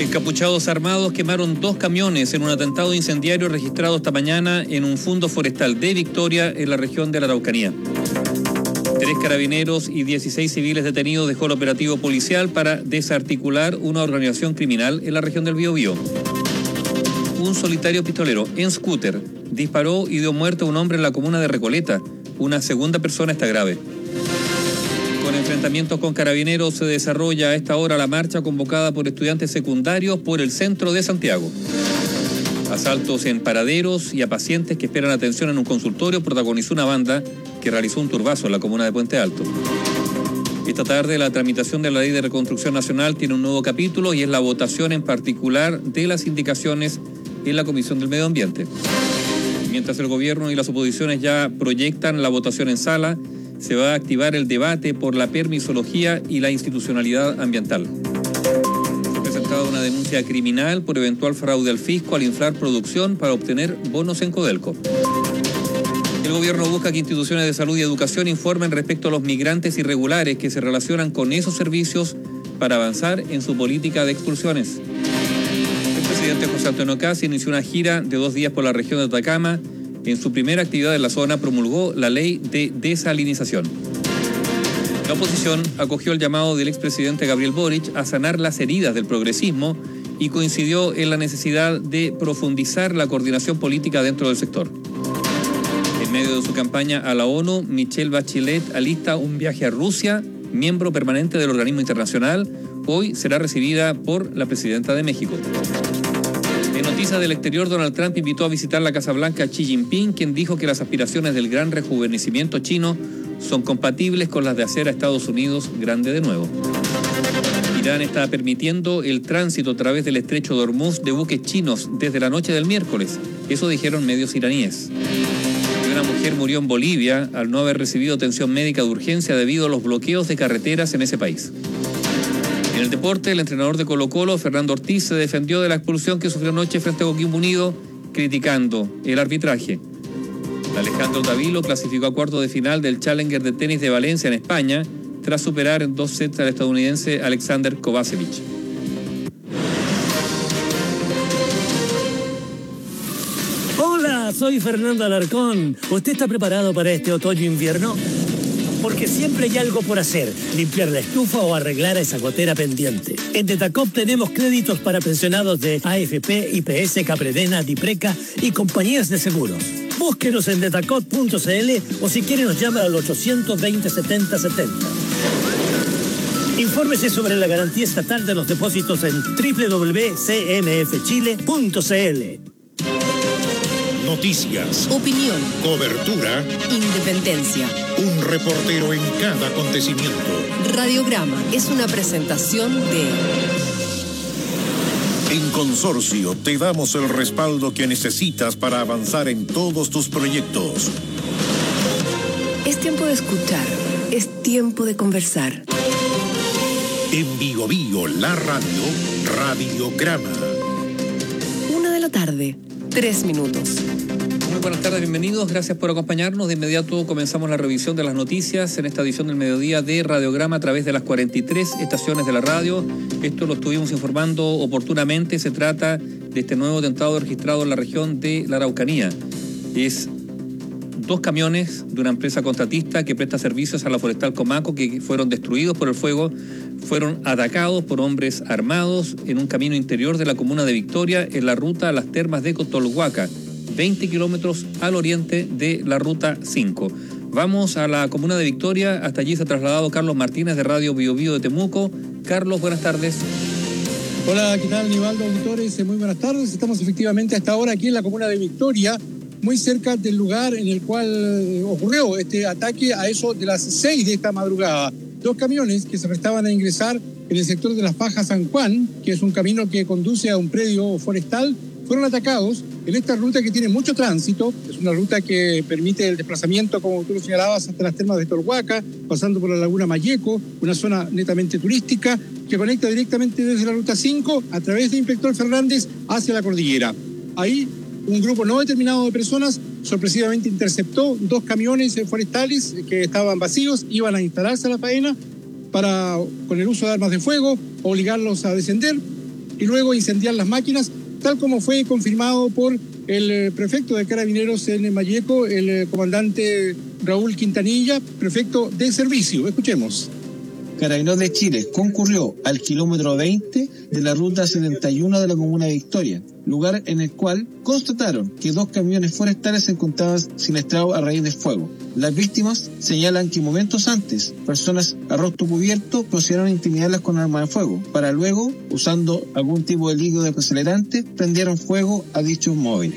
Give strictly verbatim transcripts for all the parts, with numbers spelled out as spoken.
Encapuchados armados quemaron dos camiones en un atentado incendiario registrado esta mañana en un fundo forestal de Victoria, en la región de la Araucanía. Tres carabineros y dieciséis civiles detenidos dejó el operativo policial para desarticular una organización criminal en la región del Biobío. Un solitario pistolero en scooter disparó y dio muerte a un hombre en la comuna de Recoleta. Una segunda persona está grave. Con enfrentamientos con carabineros se desarrolla a esta hora la marcha convocada por estudiantes secundarios por el centro de Santiago. Asaltos en paraderos y a pacientes que esperan atención en un consultorio protagonizó una banda que realizó un turbazo en la comuna de Puente Alto. Esta tarde la tramitación de la Ley de Reconstrucción Nacional tiene un nuevo capítulo y es la votación en particular de las indicaciones en la Comisión del Medio Ambiente. Mientras el gobierno y las oposiciones ya proyectan la votación en sala, se va a activar el debate por la permisología y la institucionalidad ambiental. Se ha presentado una denuncia criminal por eventual fraude al fisco al inflar producción para obtener bonos en Codelco. El gobierno busca que instituciones de salud y educación informen respecto a los migrantes irregulares que se relacionan con esos servicios para avanzar en su política de expulsiones. El presidente José Antonio Caz inició una gira de dos días por la región de Atacama. En su primera actividad en la zona promulgó la ley de desalinización. La oposición acogió el llamado del expresidente Gabriel Boric a sanar las heridas del progresismo y coincidió en la necesidad de profundizar la coordinación política dentro del sector. En medio de su campaña a la ONU, Michelle Bachelet alista un viaje a Rusia, miembro permanente del organismo internacional. Hoy será recibida por la presidenta de México. En noticias del exterior, Donald Trump invitó a visitar la Casa Blanca a Xi Jinping, quien dijo que las aspiraciones del gran rejuvenecimiento chino son compatibles con las de hacer a Estados Unidos grande de nuevo. Irán está permitiendo el tránsito a través del estrecho de Hormuz de buques chinos desde la noche del miércoles. Eso dijeron medios iraníes. Y una mujer murió en Bolivia al no haber recibido atención médica de urgencia debido a los bloqueos de carreteras en ese país. En el deporte, el entrenador de Colo-Colo, Fernando Ortiz, se defendió de la expulsión que sufrió anoche frente a Coquimbo Unido, criticando el arbitraje. Alejandro Davilo clasificó a cuartos de final del Challenger de tenis de Valencia en España, tras superar en dos sets al estadounidense Alexander Kovacevic. Hola, soy Fernando Alarcón. ¿Usted está preparado para este otoño-invierno? Porque siempre hay algo por hacer, limpiar la estufa o arreglar esa gotera pendiente. En Detacop tenemos créditos para pensionados de A F P, I P S, Capredena, Dipreca y compañías de seguros. Búsquenos en detacop punto c l o si quiere nos llama al ochocientos veinte setenta setenta. Infórmese sobre la garantía estatal de los depósitos en doble u doble u doble u punto c m f chile punto c l. Noticias, opinión, cobertura, independencia. Un reportero en cada acontecimiento. Radiograma es una presentación de... En Consorcio te damos el respaldo que necesitas para avanzar en todos tus proyectos. Es tiempo de escuchar, es tiempo de conversar. En Bio Bio, la radio, Radiograma. Una de la tarde, tres minutos. Muy buenas tardes, bienvenidos, gracias por acompañarnos. De inmediato comenzamos la revisión de las noticias en esta edición del mediodía de Radiograma a través de las cuarenta y tres estaciones de la radio. Esto lo estuvimos informando oportunamente. Se trata de este nuevo atentado registrado en la región de la Araucanía. Es dos camiones de una empresa contratista que presta servicios a la Forestal Comaco que fueron destruidos por el fuego, fueron atacados por hombres armados en un camino interior de la comuna de Victoria en la ruta a las termas de Cotolhuaca, veinte kilómetros al oriente de la ruta cinco. Vamos a la comuna de Victoria, hasta allí se ha trasladado Carlos Martínez de Radio Bio Bio de Temuco. Carlos, buenas tardes. Hola, ¿qué tal, Nivaldo, auditores? Muy buenas tardes. Estamos efectivamente hasta ahora aquí en la comuna de Victoria, muy cerca del lugar en el cual ocurrió este ataque a eso de las seis de esta madrugada. Dos camiones que se prestaban a ingresar en el sector de las Fajas San Juan, que es un camino que conduce a un predio forestal, fueron atacados en esta ruta que tiene mucho tránsito. Es una ruta que permite el desplazamiento, como tú lo señalabas, hasta las termas de Torhuaca, pasando por la laguna Mayeco, una zona netamente turística que conecta directamente desde la ruta cinco a través de Inspector Fernández hacia la cordillera. Ahí un grupo no determinado de personas sorpresivamente interceptó dos camiones forestales que estaban vacíos, iban a instalarse a la faena para, con el uso de armas de fuego, obligarlos a descender. y luego incendiar las máquinas, tal como fue confirmado por el prefecto de Carabineros en Malleco, el comandante Raúl Quintanilla, prefecto de servicio. Escuchemos. Carabineros de Chile concurrió al kilómetro veinte de la ruta setenta y uno de la comuna de Victoria, lugar en el cual constataron que dos camiones forestales se encontraban siniestrados a raíz del fuego. Las víctimas señalan que momentos antes, personas a rostro cubierto procedieron a intimidarlas con armas de fuego, para luego, usando algún tipo de líquido desacelerante, prendieron fuego a dichos móviles.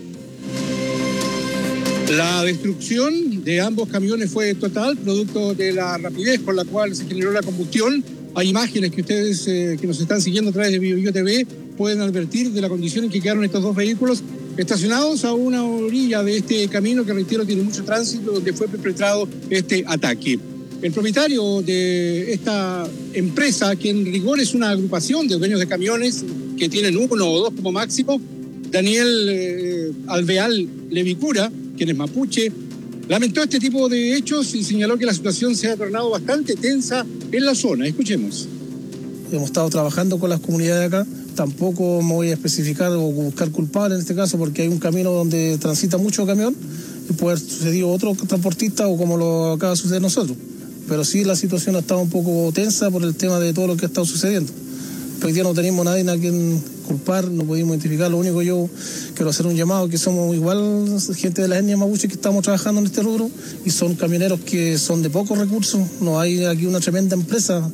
La destrucción de ambos camiones fue total, producto de la rapidez con la cual se generó la combustión. Hay imágenes que ustedes eh, que nos están siguiendo a través de Bio Bio T V pueden advertir de la condición en que quedaron estos dos vehículos estacionados a una orilla de este camino que, reitero, tiene mucho tránsito, donde fue perpetrado este ataque. El propietario de esta empresa, que en rigor es una agrupación de dueños de camiones que tienen uno o dos como máximo, Daniel eh, Alveal Levicura, quien es mapuche, lamentó este tipo de hechos y señaló que la situación se ha tornado bastante tensa en la zona. Escuchemos. Hemos estado trabajando con las comunidades de acá. Tampoco me voy a especificar o buscar culpables en este caso, porque hay un camino donde transita mucho camión y puede haber sucedido otro transportista o como lo acaba de suceder nosotros. Pero sí, la situación ha estado un poco tensa por el tema de todo lo que ha estado sucediendo. Hoy día no tenemos nadie a quien culpar, no pudimos identificar. Lo único, yo quiero hacer un llamado, que somos igual gente de la etnia mapuche que estamos trabajando en este rubro, y son camioneros que son de pocos recursos. No hay aquí una tremenda empresa.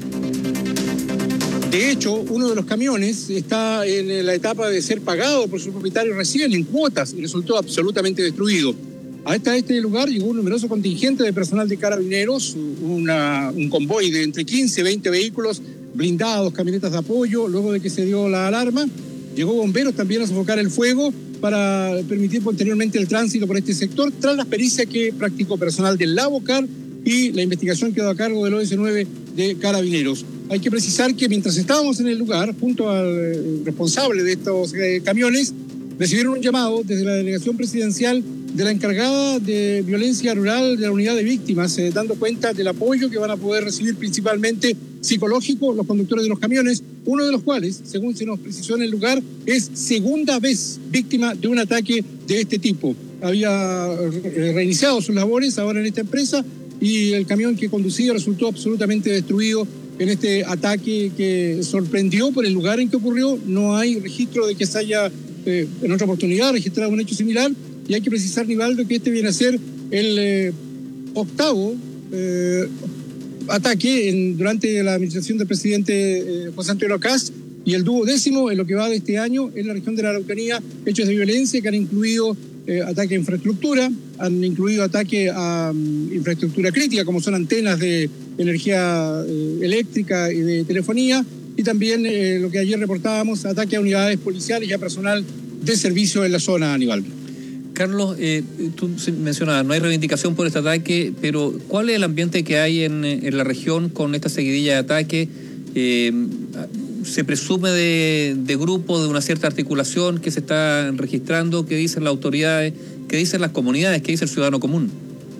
De hecho, uno de los camiones está en la etapa de ser pagado por su propietario recién en cuotas y resultó absolutamente destruido. Hasta este lugar llegó un numeroso contingente de personal de Carabineros, una, un convoy de entre quince y veinte vehículos blindados, camionetas de apoyo. Luego de que se dio la alarma, llegó bomberos también a sofocar el fuego para permitir posteriormente el tránsito por este sector, tras la pericia que practicó personal del Lavocar y la investigación quedó a cargo del O S nueve de Carabineros. Hay que precisar que mientras estábamos en el lugar, junto al responsable de estos eh, camiones, recibieron un llamado desde la delegación presidencial de la encargada de violencia rural de la unidad de víctimas, eh, dando cuenta del apoyo que van a poder recibir principalmente psicológico los conductores de los camiones, uno de los cuales, según se nos precisó en el lugar, es segunda vez víctima de un ataque de este tipo. Había eh, reiniciado sus labores ahora en esta empresa y el camión que conducía resultó absolutamente destruido en este ataque que sorprendió por el lugar en que ocurrió. No hay registro de que se haya eh, en otra oportunidad registrado un hecho similar, y hay que precisar, Nivaldo, que este viene a ser el eh, octavo eh, ataque en, durante la administración del presidente eh, José Antonio Kast, y el duodécimo en lo que va de este año en la región de la Araucanía, hechos de violencia que han incluido eh, ataque a infraestructura, han incluido ataque a um, infraestructura crítica, como son antenas de energía eh, eléctrica y de telefonía, y también eh, lo que ayer reportábamos, ataque a unidades policiales y a personal de servicio en la zona, Aníbal. Carlos, eh, tú mencionabas, no hay reivindicación por este ataque, pero ¿cuál es el ambiente que hay en, en la región con esta seguidilla de ataques? Eh, ¿Se presume de, de grupo, de una cierta articulación que se está registrando? ¿Qué dicen las autoridades? ¿Qué dicen las comunidades? ¿Qué dice el ciudadano común?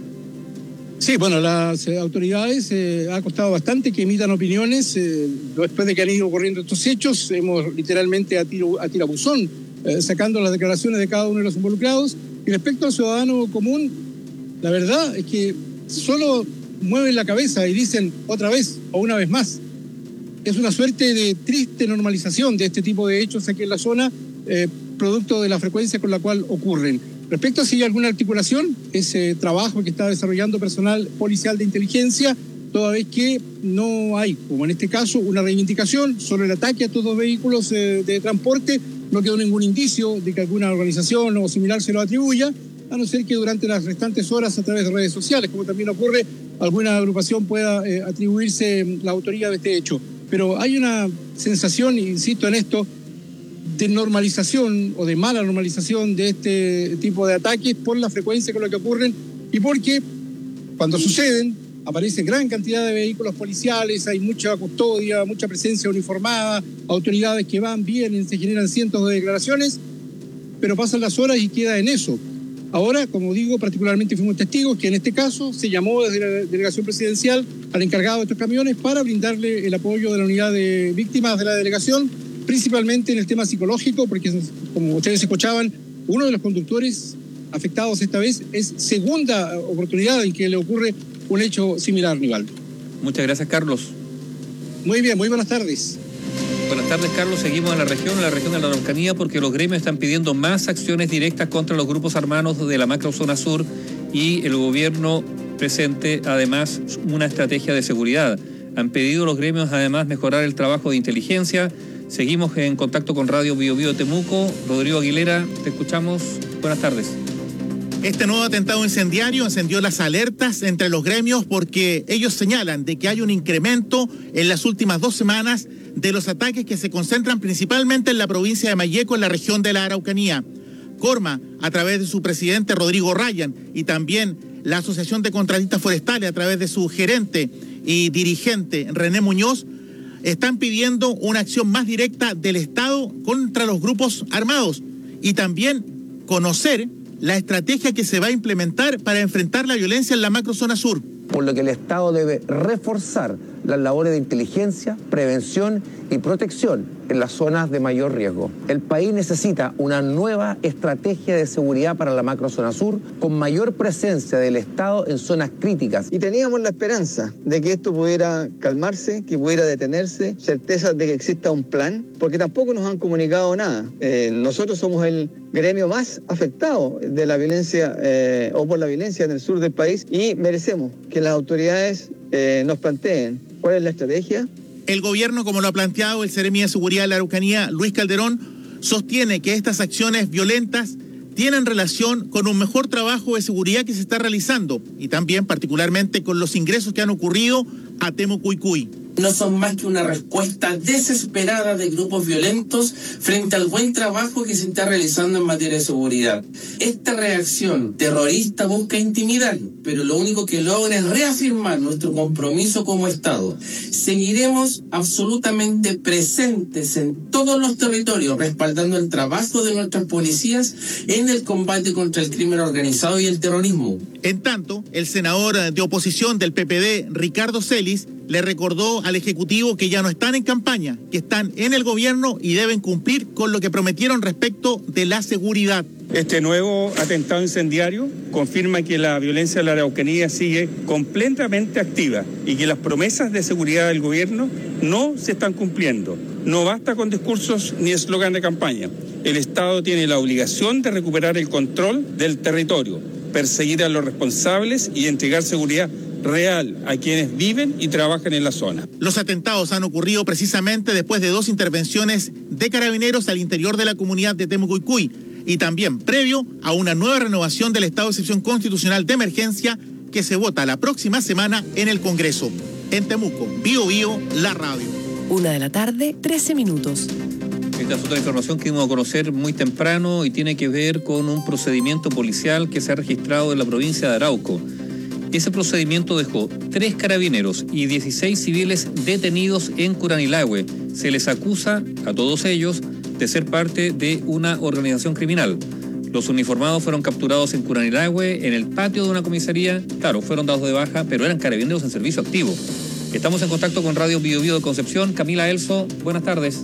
Sí, bueno, las eh, autoridades eh, ha costado bastante que emitan opiniones. Eh, después de que han ido ocurriendo estos hechos, hemos literalmente a tiro, a tirabuzón eh, sacando las declaraciones de cada uno de los involucrados. Y respecto al ciudadano común, la verdad es que solo mueven la cabeza y dicen otra vez o una vez más. Es una suerte de triste normalización de este tipo de hechos aquí en la zona, eh, producto de la frecuencia con la cual ocurren. Respecto a si hay alguna articulación, ese trabajo que está desarrollando personal policial de inteligencia, toda vez que no hay, como en este caso, una reivindicación sobre el ataque a estos dos vehículos eh, de transporte, no quedó ningún indicio de que alguna organización o similar se lo atribuya, a no ser que durante las restantes horas a través de redes sociales, como también ocurre, alguna agrupación pueda eh, atribuirse la autoría de este hecho. Pero hay una sensación, insisto en esto, de normalización o de mala normalización de este tipo de ataques por la frecuencia con la que ocurren y porque cuando suceden aparece gran cantidad de vehículos policiales, hay mucha custodia, mucha presencia uniformada, autoridades que van, vienen, se generan cientos de declaraciones, pero pasan las horas y queda en eso. Ahora, como digo, particularmente fuimos testigos que en este caso se llamó desde la delegación presidencial al encargado de estos camiones para brindarle el apoyo de la unidad de víctimas de la delegación, principalmente en el tema psicológico, porque como ustedes escuchaban, uno de los conductores afectados esta vez es segunda oportunidad en que le ocurre un hecho similar, Nivaldo. Muchas gracias, Carlos. Muy bien, muy buenas tardes. Buenas tardes, Carlos. Seguimos en la región, en la región de la Araucanía, porque los gremios están pidiendo más acciones directas contra los grupos armados de la macrozona sur y el gobierno presente, además, una estrategia de seguridad. Han pedido los gremios, además, mejorar el trabajo de inteligencia. Seguimos en contacto con Radio Bio Bio Temuco. Rodrigo Aguilera, te escuchamos. Buenas tardes. Este nuevo atentado incendiario encendió las alertas entre los gremios porque ellos señalan de que hay un incremento en las últimas dos semanas de los ataques que se concentran principalmente en la provincia de Malleco, en la región de la Araucanía. Corma, a través de su presidente Rodrigo Ryan, y también la Asociación de Contratistas Forestales, a través de su gerente y dirigente René Muñoz, están pidiendo una acción más directa del Estado contra los grupos armados y también conocer la estrategia que se va a implementar para enfrentar la violencia en la macrozona sur. Por lo que el Estado debe reforzar las labores de inteligencia, prevención y protección en las zonas de mayor riesgo. El país necesita una nueva estrategia de seguridad para la macrozona sur, con mayor presencia del Estado en zonas críticas. Y teníamos la esperanza de que esto pudiera calmarse, que pudiera detenerse, certeza de que exista un plan, porque tampoco nos han comunicado nada. Eh, nosotros somos el gremio más afectado de la violencia eh, o por la violencia en el sur del país y merecemos que las autoridades eh, nos planteen cuál es la estrategia. El gobierno, como lo ha planteado el Seremi de Seguridad de la Araucanía, Luis Calderón, sostiene que estas acciones violentas tienen relación con un mejor trabajo de seguridad que se está realizando y también particularmente con los ingresos que han ocurrido a Temucuicui. No son más que una respuesta desesperada de grupos violentos frente al buen trabajo que se está realizando en materia de seguridad. Esta reacción terrorista busca intimidar, pero lo único que logra es reafirmar nuestro compromiso como Estado. Seguiremos absolutamente presentes en todos los territorios, respaldando el trabajo de nuestras policías en el combate contra el crimen organizado y el terrorismo. En tanto, el senador de oposición del P P D, Ricardo Celis, le recordó al Ejecutivo que ya no están en campaña, que están en el gobierno y deben cumplir con lo que prometieron respecto de la seguridad. Este nuevo atentado incendiario confirma que la violencia en la Araucanía sigue completamente activa y que las promesas de seguridad del gobierno no se están cumpliendo. No basta con discursos ni eslogan de campaña. El Estado tiene la obligación de recuperar el control del territorio, perseguir a los responsables y entregar seguridad real a quienes viven y trabajan en la zona. Los atentados han ocurrido precisamente después de dos intervenciones de carabineros al interior de la comunidad de Temucuicui y también previo a una nueva renovación del estado de excepción constitucional de emergencia que se vota la próxima semana en el Congreso. En Temuco, Bio Bio, la radio. Una de la tarde, trece minutos. Esta es otra información que dimos a conocer muy temprano y tiene que ver con un procedimiento policial que se ha registrado en la provincia de Arauco. Ese procedimiento dejó tres carabineros y dieciséis civiles detenidos en Curanilahue. Se les acusa a todos ellos de ser parte de una organización criminal. Los uniformados fueron capturados en Curanilahue, en el patio de una comisaría. Claro, fueron dados de baja, pero eran carabineros en servicio activo. Estamos en contacto con Radio Bio Bio de Concepción. Camila Elso, buenas tardes.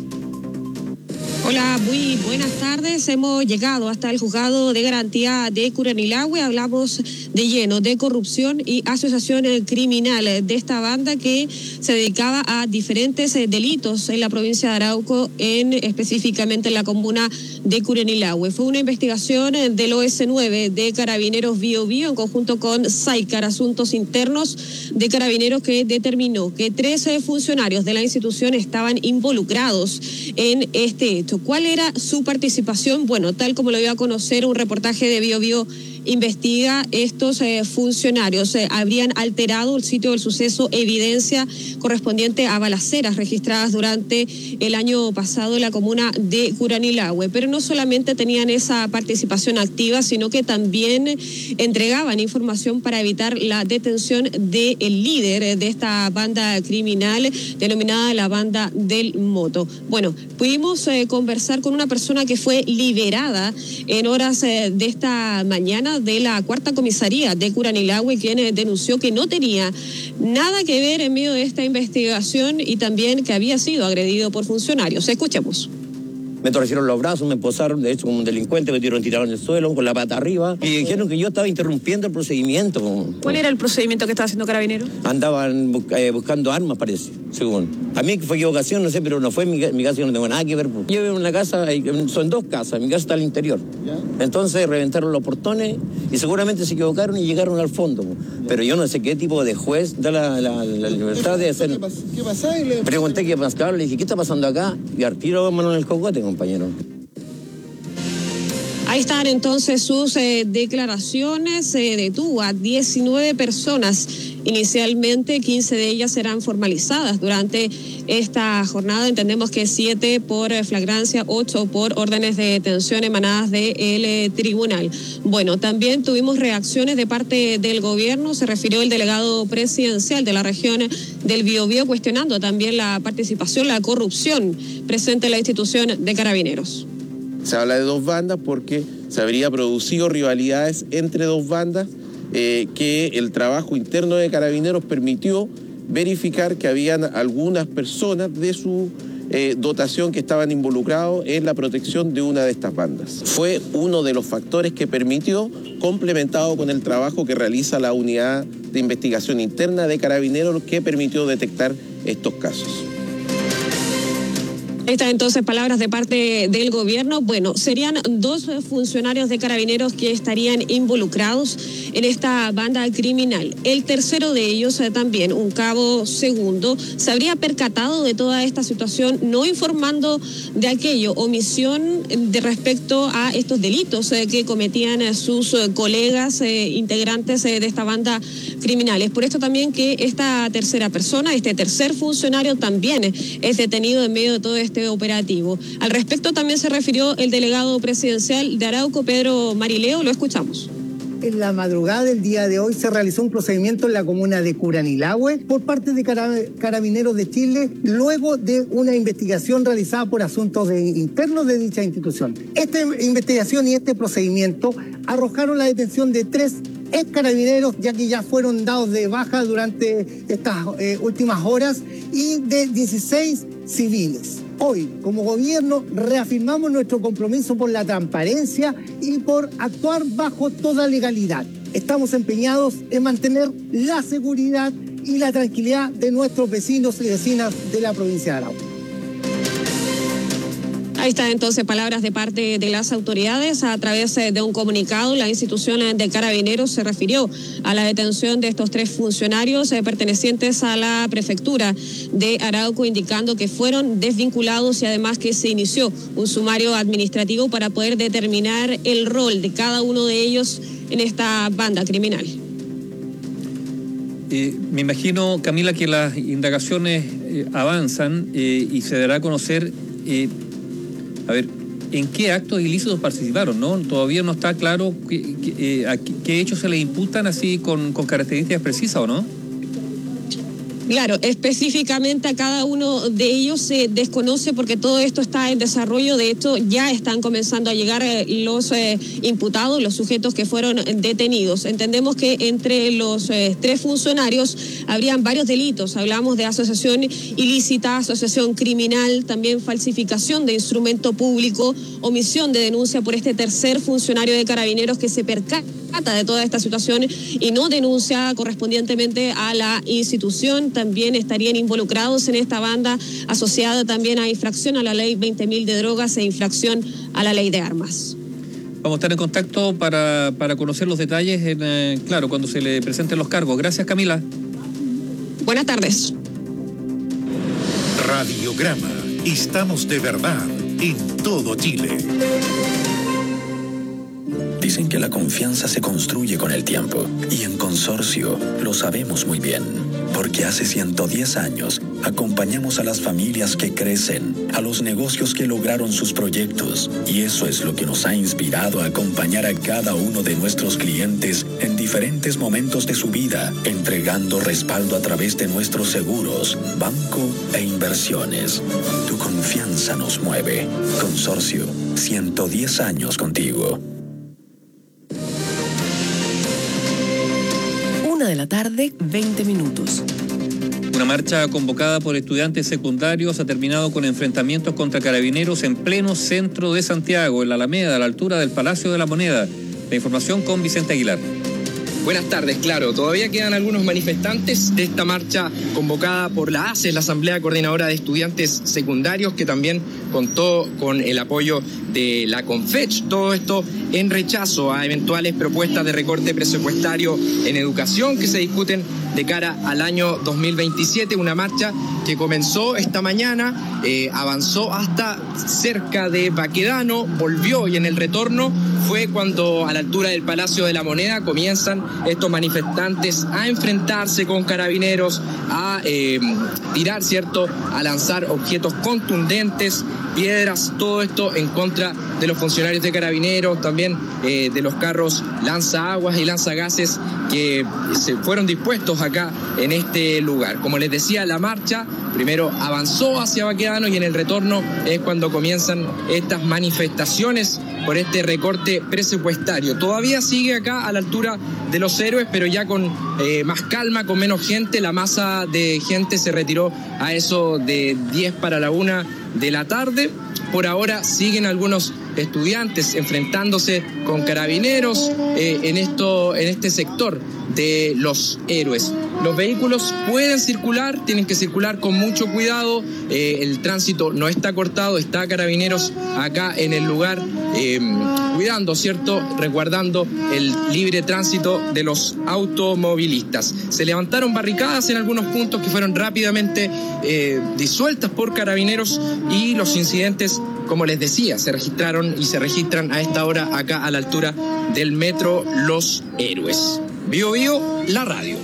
Hola, muy buenas tardes. Hemos llegado hasta el juzgado de garantía de Curanilahue. Hablamos de lleno de corrupción y asociación criminal de esta banda que se dedicaba a diferentes delitos en la provincia de Arauco, en específicamente en la comuna de Curanilahue. Fue una investigación del O S nueve de Carabineros Bio Bio en conjunto con SAICAR, Asuntos Internos de Carabineros, que determinó que trece funcionarios de la institución estaban involucrados en este hecho. ¿Cuál era su participación? Bueno, tal como lo dio a conocer un reportaje de Bio Bio Investiga, estos eh, funcionarios eh, habrían alterado el sitio del suceso, evidencia correspondiente a balaceras registradas durante el año pasado en la comuna de Curanilahue. Pero no solamente tenían esa participación activa, sino que también entregaban información para evitar la detención del líder de esta banda criminal denominada la Banda del Moto. Bueno, pudimos eh, conversar con una persona que fue liberada en horas eh, de esta mañana jefa de la cuarta comisaría de Curanilahue, quien denunció que no tenía nada que ver en medio de esta investigación y también que había sido agredido por funcionarios. Escuchemos. Me torcieron los brazos, me posaron, de hecho, como un delincuente, me tiraron tirado en el suelo, con la pata arriba, y dijeron que yo estaba interrumpiendo el procedimiento. ¿Cuál era el procedimiento que estaba haciendo Carabineros? Andaban eh, buscando armas, parece, según. A mí fue equivocación, no sé, pero no fue en mi, en mi casa, yo no tengo nada que ver. Yo vivo en una casa, son dos casas, mi casa está al interior. ¿Ya? Entonces reventaron los portones y seguramente se equivocaron y llegaron al fondo. ¿Ya? Pero yo no sé qué tipo de juez da la, la, la libertad de hacer... ¿Qué pasó? Le... Pregunté qué pasaba, le dije, ¿qué está pasando acá? Y al tiro mano en el cogote, compañero. Ahí están entonces sus eh, declaraciones. Se eh, detuvo a diecinueve personas. Inicialmente quince de ellas serán formalizadas durante esta jornada. Entendemos que siete por flagrancia, ocho por órdenes de detención emanadas del eh, tribunal. Bueno, también tuvimos reacciones de parte del gobierno. Se refirió el delegado presidencial de la región del Biobío cuestionando también la participación, la corrupción presente en la institución de Carabineros. Se habla de dos bandas porque se habría producido rivalidades entre dos bandas eh, que el trabajo interno de Carabineros permitió verificar que habían algunas personas de su eh, dotación que estaban involucrados en la protección de una de estas bandas. Fue uno de los factores que permitió, complementado con el trabajo que realiza la unidad de investigación interna de Carabineros, que permitió detectar estos casos. Estas entonces palabras de parte del gobierno. Bueno, serían dos funcionarios de Carabineros que estarían involucrados en esta banda criminal. El tercero de ellos eh, también, un cabo segundo, se habría percatado de toda esta situación, no informando de aquello, omisión de respecto a estos delitos eh, que cometían eh, sus eh, colegas eh, integrantes eh, de esta banda criminal. Es por esto también que esta tercera persona, este tercer funcionario también eh, es detenido en medio de todo este operativo. Al respecto también se refirió el delegado presidencial de Arauco, Pedro Marileo. Lo escuchamos. En la madrugada del día de hoy se realizó un procedimiento en la comuna de Curanilahue por parte de Carabineros de Chile, luego de una investigación realizada por asuntos de internos de dicha institución. Esta investigación y este procedimiento arrojaron la detención de tres ex carabineros, ya que ya fueron dados de baja durante estas eh, últimas horas, y de dieciséis civiles. Hoy, como gobierno, reafirmamos nuestro compromiso por la transparencia y por actuar bajo toda legalidad. Estamos empeñados en mantener la seguridad y la tranquilidad de nuestros vecinos y vecinas de la provincia de Arauco. Ahí están entonces palabras de parte de las autoridades. A través de un comunicado, la institución de Carabineros se refirió a la detención de estos tres funcionarios eh, pertenecientes a la prefectura de Arauco, indicando que fueron desvinculados y además que se inició un sumario administrativo para poder determinar el rol de cada uno de ellos en esta banda criminal. Eh, me imagino, Camila, que las indagaciones eh, avanzan eh, y se dará a conocer... Eh, A ver, ¿en qué actos ilícitos participaron? ¿No? Todavía no está claro qué, qué, eh, a qué hechos se les imputan así con, con características precisas, ¿o no? Claro, específicamente a cada uno de ellos se desconoce porque todo esto está en desarrollo. De hecho, ya están comenzando a llegar eh, los eh, imputados, los sujetos que fueron detenidos. Entendemos que entre los eh, tres funcionarios habrían varios delitos. Hablamos de asociación ilícita, asociación criminal, también falsificación de instrumento público, omisión de denuncia por este tercer funcionario de Carabineros que se percata de toda esta situación y no denuncia correspondientemente a la institución. También estarían involucrados en esta banda asociada también a infracción a la ley veinte mil de drogas e infracción a la ley de armas. Vamos a estar en contacto para, para conocer los detalles, en, eh, claro, cuando se le presenten los cargos. Gracias, Camila. Buenas tardes. Radiograma. Estamos de verdad en todo Chile. Dicen que la confianza se construye con el tiempo, y en Consorcio lo sabemos muy bien, porque hace ciento diez años acompañamos a las familias que crecen, a los negocios que lograron sus proyectos, y eso es lo que nos ha inspirado a acompañar a cada uno de nuestros clientes en diferentes momentos de su vida, entregando respaldo a través de nuestros seguros, banco e inversiones. Tu confianza nos mueve. Consorcio, ciento diez años contigo. Una de la tarde, veinte minutos. Una marcha convocada por estudiantes secundarios ha terminado con enfrentamientos contra carabineros en pleno centro de Santiago, en la Alameda, a la altura del Palacio de la Moneda. La información con Vicente Aguilar. Buenas tardes, claro, todavía quedan algunos manifestantes de esta marcha convocada por la A C E, la Asamblea Coordinadora de Estudiantes Secundarios, que también contó con el apoyo de la Confech. Todo esto en rechazo a eventuales propuestas de recorte presupuestario en educación que se discuten de cara al año dos mil veintisiete, una marcha que comenzó esta mañana, eh, avanzó hasta cerca de Baquedano, volvió y en el retorno fue cuando a la altura del Palacio de la Moneda comienzan estos manifestantes a enfrentarse con carabineros, a eh, tirar, ¿cierto?, a lanzar objetos contundentes, piedras, todo esto en contra de los funcionarios de carabineros, también eh, de los carros lanzaaguas y lanzagases que se fueron dispuestos acá en este lugar. Como les decía, la marcha primero avanzó hacia Baquedano y en el retorno es cuando comienzan estas manifestaciones por este recorte presupuestario. Todavía sigue acá a la altura de Los Héroes, pero ya con eh, más calma, con menos gente. La masa de gente se retiró a eso de diez para la una de la tarde. Por ahora siguen algunos estudiantes enfrentándose con carabineros eh, en, esto, en este sector de Los Héroes. Los vehículos pueden circular, tienen que circular con mucho cuidado, eh, el tránsito no está cortado, está carabineros acá en el lugar eh, cuidando, ¿cierto?, resguardando el libre tránsito de los automovilistas. Se levantaron barricadas en algunos puntos que fueron rápidamente eh, disueltas por carabineros y los incidentes, como les decía, se registraron y se registran a esta hora acá a la altura del metro Los Héroes. Bio Bio, la radio.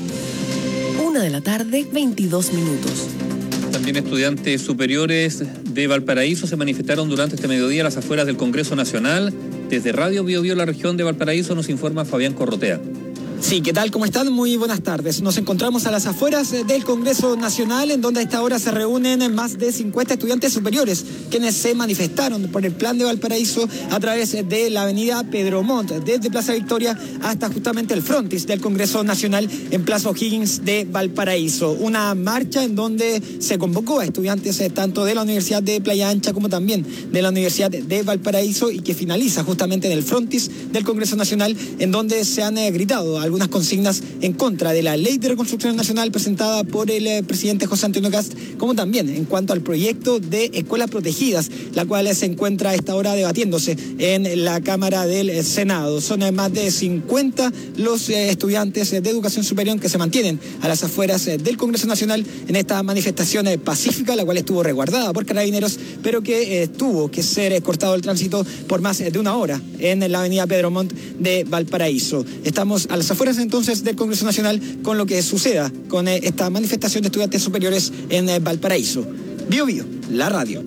Una de la tarde, veintidós minutos. También estudiantes superiores de Valparaíso se manifestaron durante este mediodía a las afueras del Congreso Nacional. Desde Radio Bio Bio, la región de Valparaíso, nos informa Fabián Corrotea. Sí, ¿qué tal? ¿Cómo están? Muy buenas tardes. Nos encontramos a las afueras del Congreso Nacional, en donde a esta hora se reúnen más de cincuenta estudiantes superiores, quienes se manifestaron por el plan de Valparaíso a través de la avenida Pedro Montt, desde Plaza Victoria hasta justamente el frontis del Congreso Nacional en Plaza O'Higgins de Valparaíso. Una marcha en donde se convocó a estudiantes tanto de la Universidad de Playa Ancha como también de la Universidad de Valparaíso y que finaliza justamente en el frontis del Congreso Nacional, en donde se han eh, gritado algunas consignas en contra de la Ley de Reconstrucción Nacional presentada por el eh, presidente José Antonio Kast, como también en cuanto al proyecto de escuelas protegidas, la cual se encuentra a esta hora debatiéndose en la Cámara del eh, Senado. Son eh, más de cincuenta los eh, estudiantes eh, de educación superior que se mantienen a las afueras eh, del Congreso Nacional en esta manifestación eh, pacífica, la cual estuvo resguardada por carabineros, pero que eh, tuvo que ser eh, cortado el tránsito por más eh, de una hora en la avenida Pedro Montt de Valparaíso. Estamos a las afueras entonces del Congreso Nacional con lo que suceda con eh, esta manifestación de estudiantes superiores en eh, Valparaíso. Bio Bio, la radio.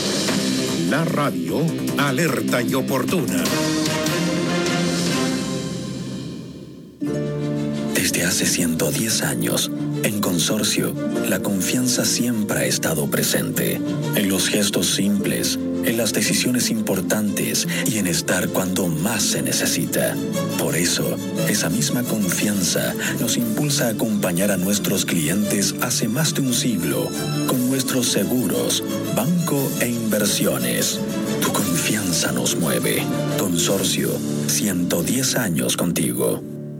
La radio, alerta y oportuna. Desde hace ciento diez años, en Consorcio, la confianza siempre ha estado presente. En los gestos simples, en las decisiones importantes y en estar cuando más se necesita. Por eso, esa misma confianza nos impulsa a acompañar a nuestros clientes hace más de un siglo con nuestros seguros, banco e inversiones. Tu confianza nos mueve. Consorcio, ciento diez años contigo.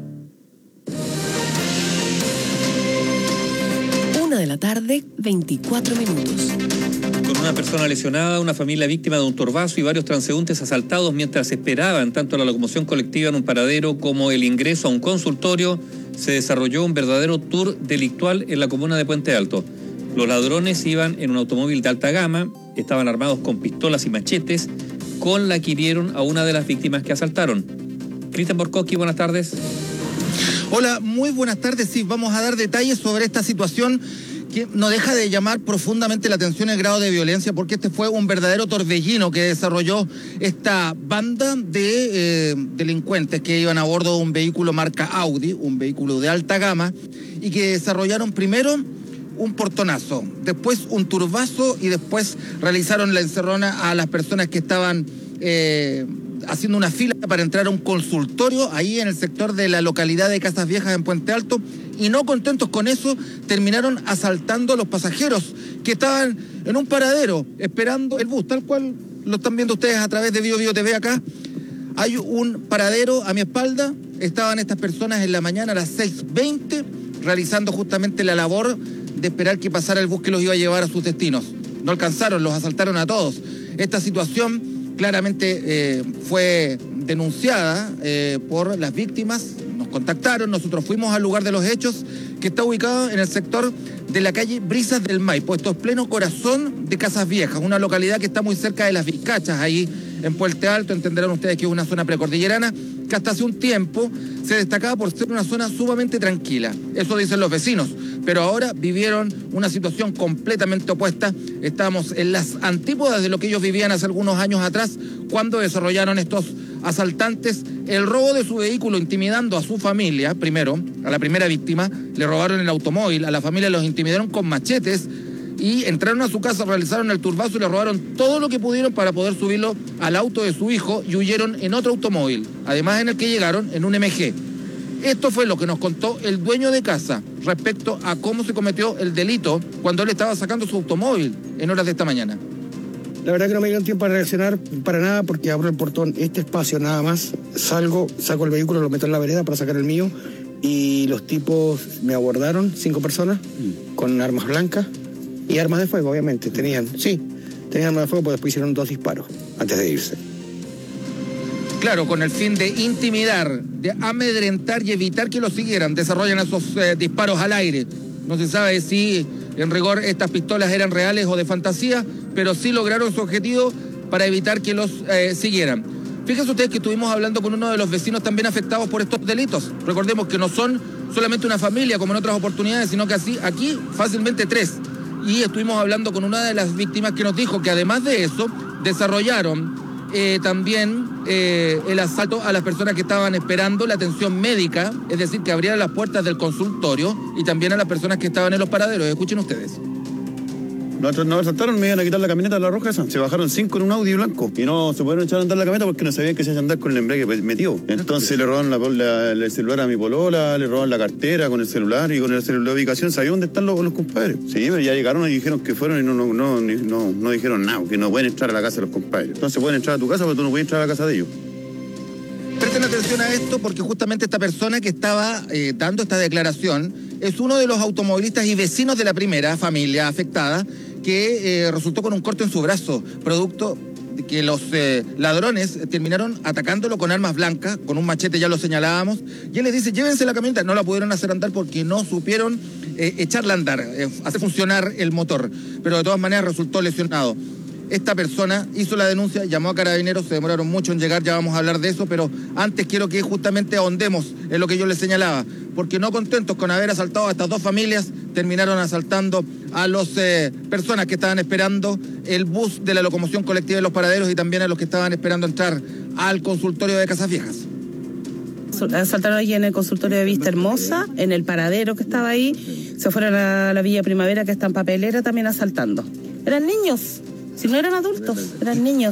Una de la tarde, veinticuatro minutos. Con una persona lesionada, una familia víctima de un torbazo y varios transeúntes asaltados mientras esperaban tanto la locomoción colectiva en un paradero como el ingreso a un consultorio, se desarrolló un verdadero tour delictual en la comuna de Puente Alto. Los ladrones iban en un automóvil de alta gama, estaban armados con pistolas y machetes, con la que hirieron a una de las víctimas que asaltaron. Cristian Borkowski, buenas tardes. Hola, muy buenas tardes. Sí, vamos a dar detalles sobre esta situación que no deja de llamar profundamente la atención el grado de violencia, porque este fue un verdadero torbellino que desarrolló esta banda de eh, delincuentes que iban a bordo de un vehículo marca Audi, un vehículo de alta gama, y que desarrollaron primero un portonazo, después un turbazo y después realizaron la encerrona a las personas que estaban eh, haciendo una fila para entrar a un consultorio ahí en el sector de la localidad de Casas Viejas en Puente Alto, Y no contentos con eso, terminaron asaltando a los pasajeros que estaban en un paradero esperando el bus, tal cual lo están viendo ustedes a través de Bio Bio T V acá. Hay un paradero a mi espalda, estaban estas personas en la mañana a las seis veinte realizando justamente la labor de esperar que pasara el bus que los iba a llevar a sus destinos. No alcanzaron, los asaltaron a todos. Esta situación claramente eh, fue denunciada eh, por las víctimas, nos contactaron, nosotros fuimos al lugar de los hechos, que está ubicado en el sector de la calle Brisas del Maipo. Esto es pleno corazón de Casas Viejas, una localidad que está muy cerca de Las Vizcachas, ahí en Puente Alto. Entenderán ustedes que es una zona precordillerana que hasta hace un tiempo se destacaba por ser una zona sumamente tranquila. Eso dicen los vecinos, pero ahora vivieron una situación completamente opuesta. Estamos en las antípodas de lo que ellos vivían hace algunos años atrás, cuando desarrollaron estos asaltantes el robo de su vehículo, intimidando a su familia. Primero, a la primera víctima, le robaron el automóvil, a la familia los intimidaron con machetes y entraron a su casa, realizaron el turbazo y le robaron todo lo que pudieron para poder subirlo al auto de su hijo y huyeron en otro automóvil, además en el que llegaron en un M G. Esto fue lo que nos contó el dueño de casa respecto a cómo se cometió el delito cuando él estaba sacando su automóvil en horas de esta mañana. La verdad que no me dieron tiempo para reaccionar para nada, porque abro el portón, este espacio nada más, salgo, saco el vehículo, lo meto en la vereda para sacar el mío y los tipos me abordaron, cinco personas, mm. con armas blancas y armas de fuego, obviamente. Tenían, sí, tenían armas de fuego, pero después hicieron dos disparos antes de irse. Claro, con el fin de intimidar, de amedrentar y evitar que los siguieran, desarrollan esos eh, disparos al aire. No se sabe si en rigor estas pistolas eran reales o de fantasía, pero sí lograron su objetivo para evitar que los eh, siguieran. Fíjense ustedes que estuvimos hablando con uno de los vecinos también afectados por estos delitos. Recordemos que no son solamente una familia como en otras oportunidades, sino que así aquí fácilmente tres. Y estuvimos hablando con una de las víctimas que nos dijo que además de eso desarrollaron eh, también eh, el asalto a las personas que estaban esperando la atención médica, es decir, que abrieran las puertas del consultorio, y también a las personas que estaban en los paraderos. Escuchen ustedes. Nos, nos asaltaron, me iban a quitar la camioneta de la roja esa. Se bajaron cinco en un Audi blanco y no se pudieron echar a andar la camioneta porque no sabían que se iba a andar con el embrague metido. Entonces le robaron la, la, el celular a mi polola, le robaron la cartera con el celular y con el celular de ubicación. ¿Sabía dónde están los, los compadres? Sí, pero ya llegaron y dijeron que fueron y no, no, no, no, no dijeron nada, que no pueden entrar a la casa de los compadres. Entonces pueden entrar a tu casa, pero tú no puedes entrar a la casa de ellos. Presten atención a esto, porque justamente esta persona que estaba eh, dando esta declaración es uno de los automovilistas y vecinos de la primera familia afectada, que eh, resultó con un corte en su brazo, producto de que los eh, ladrones terminaron atacándolo con armas blancas, con un machete, ya lo señalábamos, y él les dice, llévense la camioneta. No la pudieron hacer andar porque no supieron eh, echarla a andar, eh, hacer funcionar el motor, pero de todas maneras resultó lesionado. Esta persona hizo la denuncia, llamó a Carabineros, se demoraron mucho en llegar, ya vamos a hablar de eso, pero antes quiero que justamente ahondemos en lo que yo les señalaba, porque no contentos con haber asaltado a estas dos familias, terminaron asaltando a las eh, personas que estaban esperando el bus de la locomoción colectiva de los paraderos y también a los que estaban esperando entrar al consultorio de Casas Viejas. Asaltaron allí en el consultorio de Vista Hermosa, en el paradero que estaba ahí, se fueron a la Villa Primavera, que está en Papelera, también asaltando. Eran niños. Si no eran adultos, eran niños.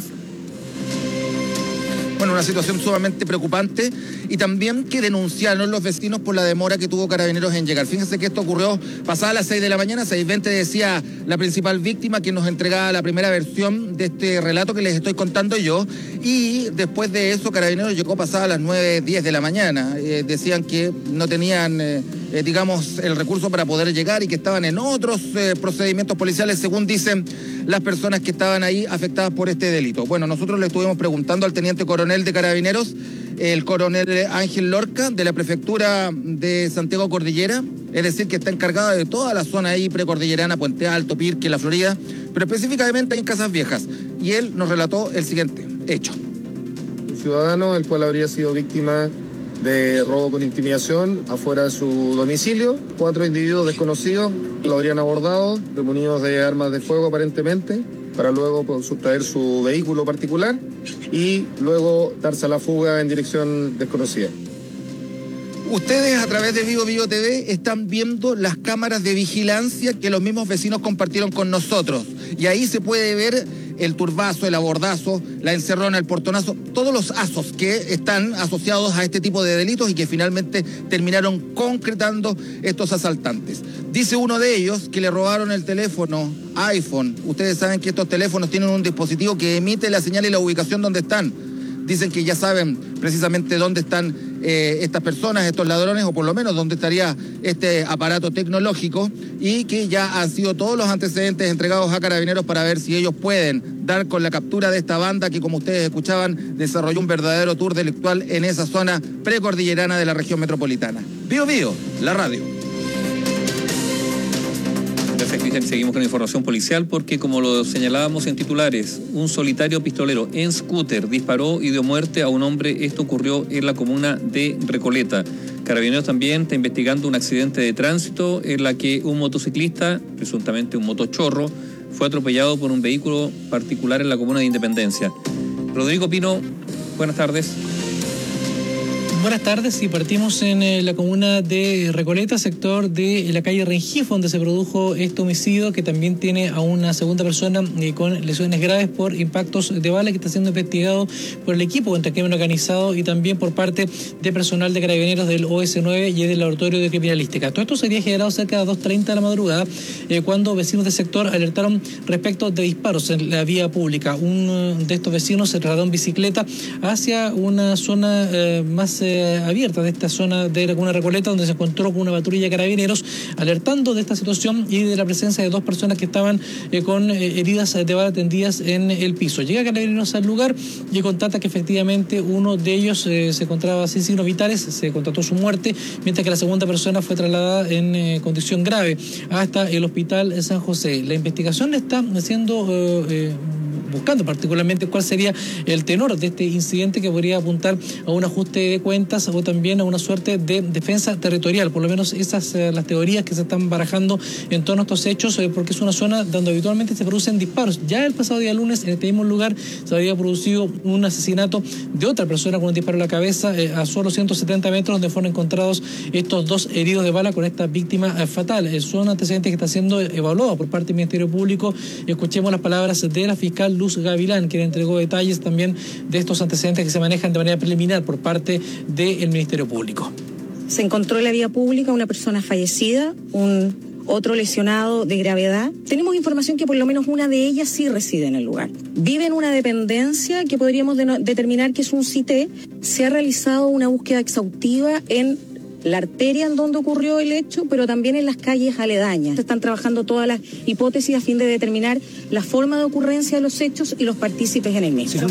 Bueno, una situación sumamente preocupante, y también que denunciaron los vecinos por la demora que tuvo Carabineros en llegar. Fíjense que esto ocurrió pasada las seis de la mañana, seis veinte decía la principal víctima, quien nos entregaba la primera versión de este relato que les estoy contando yo, y después de eso Carabineros llegó pasada las nueve diez de la mañana. Eh, decían que no tenían, eh, eh, digamos, el recurso para poder llegar y que estaban en otros eh, procedimientos policiales, según dicen las personas que estaban ahí afectadas por este delito. Bueno, nosotros le estuvimos preguntando al teniente coronel de Carabineros, el coronel Ángel Lorca, de la prefectura de Santiago Cordillera, es decir, que está encargado de toda la zona ahí precordillerana, Puente Alto, Pirque, La Florida, pero específicamente en Casas Viejas, y él nos relató el siguiente hecho. Un ciudadano, el cual habría sido víctima de robo con intimidación afuera de su domicilio. Cuatro individuos desconocidos lo habrían abordado, remunidos de armas de fuego aparentemente, para luego sustraer su vehículo particular y luego darse a la fuga en dirección desconocida. Ustedes a través de Vivo Vivo T V están viendo las cámaras de vigilancia que los mismos vecinos compartieron con nosotros, y ahí se puede ver el turbazo, el abordazo, la encerrona, el portonazo, todos los asos que están asociados a este tipo de delitos y que finalmente terminaron concretando estos asaltantes. Dice uno de ellos que le robaron el teléfono iPhone. Ustedes saben que estos teléfonos tienen un dispositivo que emite la señal y la ubicación donde están. Dicen que ya saben precisamente dónde están eh, estas personas, estos ladrones, o por lo menos dónde estaría este aparato tecnológico, y que ya han sido todos los antecedentes entregados a Carabineros para ver si ellos pueden dar con la captura de esta banda que, como ustedes escuchaban, desarrolló un verdadero tour delictual en esa zona precordillerana de la región metropolitana. Bío Bío, la radio. Gracias, Cristian. Seguimos con la información policial porque, como lo señalábamos en titulares, un solitario pistolero en scooter disparó y dio muerte a un hombre. Esto ocurrió en la comuna de Recoleta. Carabineros también está investigando un accidente de tránsito en la que un motociclista, presuntamente un motochorro, fue atropellado por un vehículo particular en la comuna de Independencia. Rodrigo Pino, buenas tardes. Buenas tardes, y partimos en eh, la comuna de Recoleta, sector de la calle Rengifo, donde se produjo este homicidio, que también tiene a una segunda persona eh, con lesiones graves por impactos de bala, que está siendo investigado por el equipo contra el crimen organizado y también por parte de personal de Carabineros del O S nueve y del Laboratorio de Criminalística. Todo esto sería generado cerca de las dos treinta de la madrugada, eh, cuando vecinos del sector alertaron respecto de disparos en la vía pública. Uno de estos vecinos se trasladó en bicicleta hacia una zona eh, más eh, abierta de esta zona de la comuna de Recoleta, donde se encontró con una patrulla de Carabineros alertando de esta situación y de la presencia de dos personas que estaban eh, con eh, heridas de bala tendidas en el piso. Llega Carabineros al lugar y constata que efectivamente uno de ellos eh, se encontraba sin signos vitales, se constató su muerte, mientras que la segunda persona fue trasladada en eh, condición grave hasta el hospital San José. La investigación está haciendo eh, eh, buscando particularmente cuál sería el tenor de este incidente, que podría apuntar a un ajuste de cuentas o también a una suerte de defensa territorial. Por lo menos esas eh, las teorías que se están barajando en torno a estos hechos, eh, porque es una zona donde habitualmente se producen disparos. Ya el pasado día lunes, en este mismo lugar, se había producido un asesinato de otra persona con un disparo en la cabeza eh, a solo ciento setenta metros, donde fueron encontrados estos dos heridos de bala con esta víctima eh, fatal. Eh, son antecedentes que están siendo evaluados por parte del Ministerio Público. Escuchemos las palabras de la fiscal Luz Gavilán, quien entregó detalles también de estos antecedentes que se manejan de manera preliminar por parte del Ministerio Público. Se encontró en la vía pública una persona fallecida, un otro lesionado de gravedad. Tenemos información que por lo menos una de ellas sí reside en el lugar. Vive en una dependencia que podríamos de- determinar que es un C I T E. Se ha realizado una búsqueda exhaustiva en la arteria en donde ocurrió el hecho, pero también en las calles aledañas. Se están trabajando todas las hipótesis a fin de determinar la forma de ocurrencia de los hechos y los partícipes en el mismo.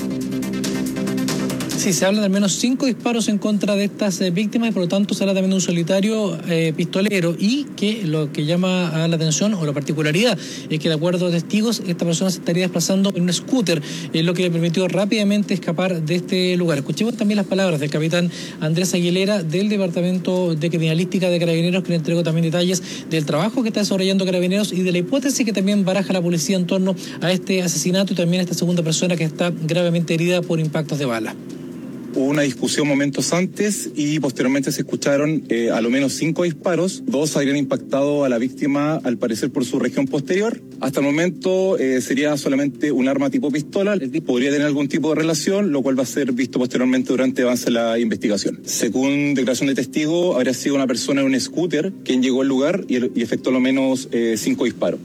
Sí, se habla de al menos cinco disparos en contra de estas eh, víctimas, y por lo tanto se habla también de un solitario eh, pistolero, y que lo que llama a la atención, o la particularidad, es que de acuerdo a testigos, esta persona se estaría desplazando en un scooter, eh, lo que le permitió rápidamente escapar de este lugar. Escuchemos también las palabras del capitán Andrés Aguilera, del Departamento de Criminalística de Carabineros, que le entregó también detalles del trabajo que está desarrollando Carabineros y de la hipótesis que también baraja la policía en torno a este asesinato y también a esta segunda persona que está gravemente herida por impactos de bala. Hubo una discusión momentos antes y posteriormente se escucharon eh, a lo menos cinco disparos. Dos habrían impactado a la víctima, al parecer, por su región posterior. Hasta el momento eh, sería solamente un arma tipo pistola. Podría tener algún tipo de relación, lo cual va a ser visto posteriormente durante el avance de la investigación. Según declaración de testigo, habría sido una persona en un scooter quien llegó al lugar y, y efectuó a lo menos eh, cinco disparos.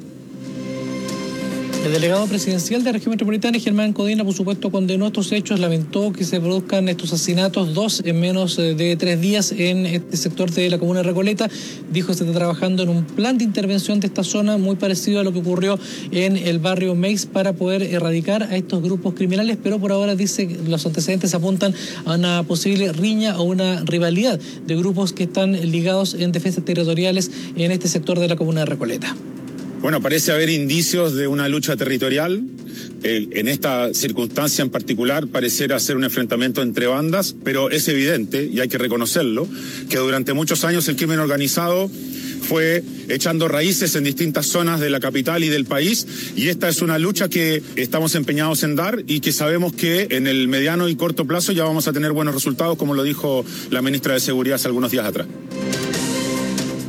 El delegado presidencial de la región metropolitana, Germán Codina, por supuesto, condenó estos hechos, lamentó que se produzcan estos asesinatos, dos en menos de tres días en este sector de la comuna de Recoleta. Dijo que se está trabajando en un plan de intervención de esta zona muy parecido a lo que ocurrió en el barrio Meix para poder erradicar a estos grupos criminales, pero por ahora dice que los antecedentes apuntan a una posible riña o una rivalidad de grupos que están ligados en defensas territoriales en este sector de la comuna de Recoleta. Bueno, parece haber indicios de una lucha territorial. Eh, en esta circunstancia en particular pareciera ser un enfrentamiento entre bandas, pero es evidente, y hay que reconocerlo, que durante muchos años el crimen organizado fue echando raíces en distintas zonas de la capital y del país, y esta es una lucha que estamos empeñados en dar y que sabemos que en el mediano y corto plazo ya vamos a tener buenos resultados, como lo dijo la ministra de Seguridad hace algunos días atrás.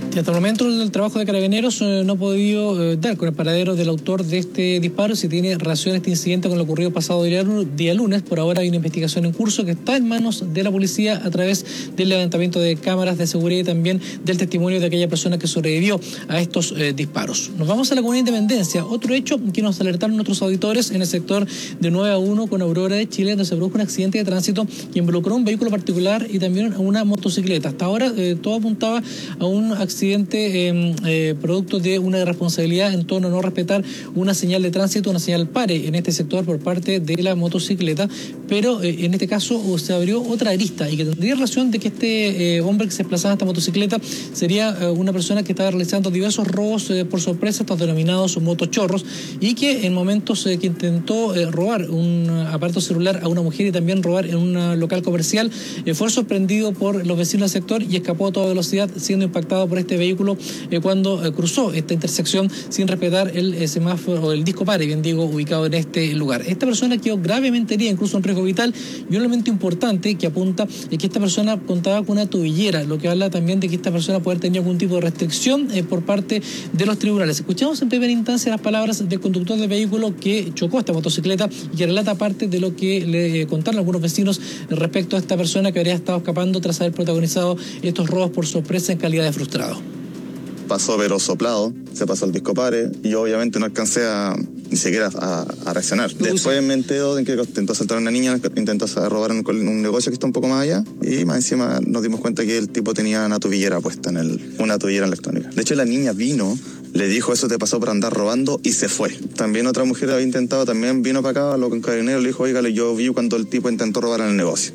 Y hasta el momento el trabajo de Carabineros eh, no ha podido eh, dar con el paradero del autor de este disparo, si tiene relación este incidente con lo ocurrido pasado día, día lunes. Por ahora hay una investigación en curso que está en manos de la policía a través del levantamiento de cámaras de seguridad y también del testimonio de aquella persona que sobrevivió a estos eh, disparos. Nos vamos a la Comuna de Independencia, otro hecho que nos alertaron nuestros auditores en el sector de nueve a uno con Aurora de Chile, donde se produjo un accidente de tránsito que involucró un vehículo particular y también a una motocicleta. Hasta ahora eh, todo apuntaba a un accidente eh, eh, producto de una irresponsabilidad en torno a no respetar una señal de tránsito, una señal pare en este sector por parte de la motocicleta, pero eh, en este caso se abrió otra arista y que tendría relación de que este eh, hombre que se desplazaba en esta motocicleta sería eh, una persona que estaba realizando diversos robos eh, por sorpresa, estos denominados motochorros, y que en momentos eh, que intentó eh, robar un aparato celular a una mujer y también robar en un local comercial, eh, fue sorprendido por los vecinos del sector y escapó a toda velocidad, siendo impactado por este vehículo eh, cuando eh, cruzó esta intersección sin respetar el eh, semáforo o el disco pare, bien digo, ubicado en este lugar. Esta persona quedó gravemente herida, incluso en riesgo vital, y un elemento importante que apunta es que esta persona contaba con una tobillera, lo que habla también de que esta persona puede haber tenido algún tipo de restricción eh, por parte de los tribunales. Escuchamos en primera instancia las palabras del conductor del vehículo que chocó esta motocicleta y que relata parte de lo que le eh, contaron algunos vecinos respecto a esta persona que habría estado escapando tras haber protagonizado estos robos por sorpresa en calidad de frustrado. Pasó pero soplado, se pasó el disco pare y yo obviamente no alcancé a ni siquiera a, a reaccionar. Después me entero de que intentó asaltar a una niña, intentó robar un, un negocio que está un poco más allá y más encima nos dimos cuenta que el tipo tenía una tobillera puesta, en el, una tobillera electrónica. De hecho la niña vino, le dijo eso te pasó por andar robando y se fue. También otra mujer había intentado, también vino para acá, lo con Carabineros, le dijo, oígale, yo vi cuando el tipo intentó robar en el negocio.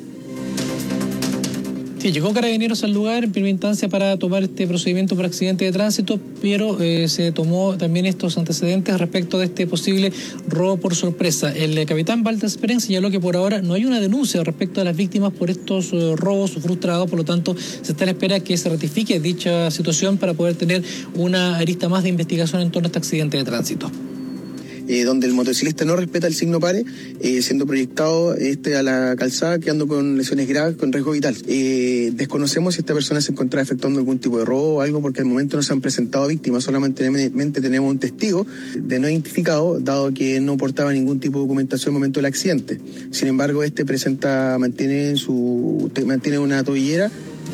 Sí, llegó Carabineros al lugar en primera instancia para tomar este procedimiento por accidente de tránsito, pero eh, se tomó también estos antecedentes respecto de este posible robo por sorpresa. El eh, capitán Valdes Pérez señaló que por ahora no hay una denuncia respecto a las víctimas por estos eh, robos frustrados, por lo tanto se está a la espera que se ratifique dicha situación para poder tener una arista más de investigación en torno a este accidente de tránsito. Eh, donde el motociclista no respeta el signo pare, eh, siendo proyectado este a la calzada, quedando con lesiones graves, con riesgo vital. Eh, desconocemos si esta persona se encontraba efectuando algún tipo de robo o algo, porque al momento no se han presentado víctimas, solamente tenemos un testigo de no identificado, dado que no portaba ningún tipo de documentación en el momento del accidente. Sin embargo, este presenta, mantiene, su, mantiene una tobillera.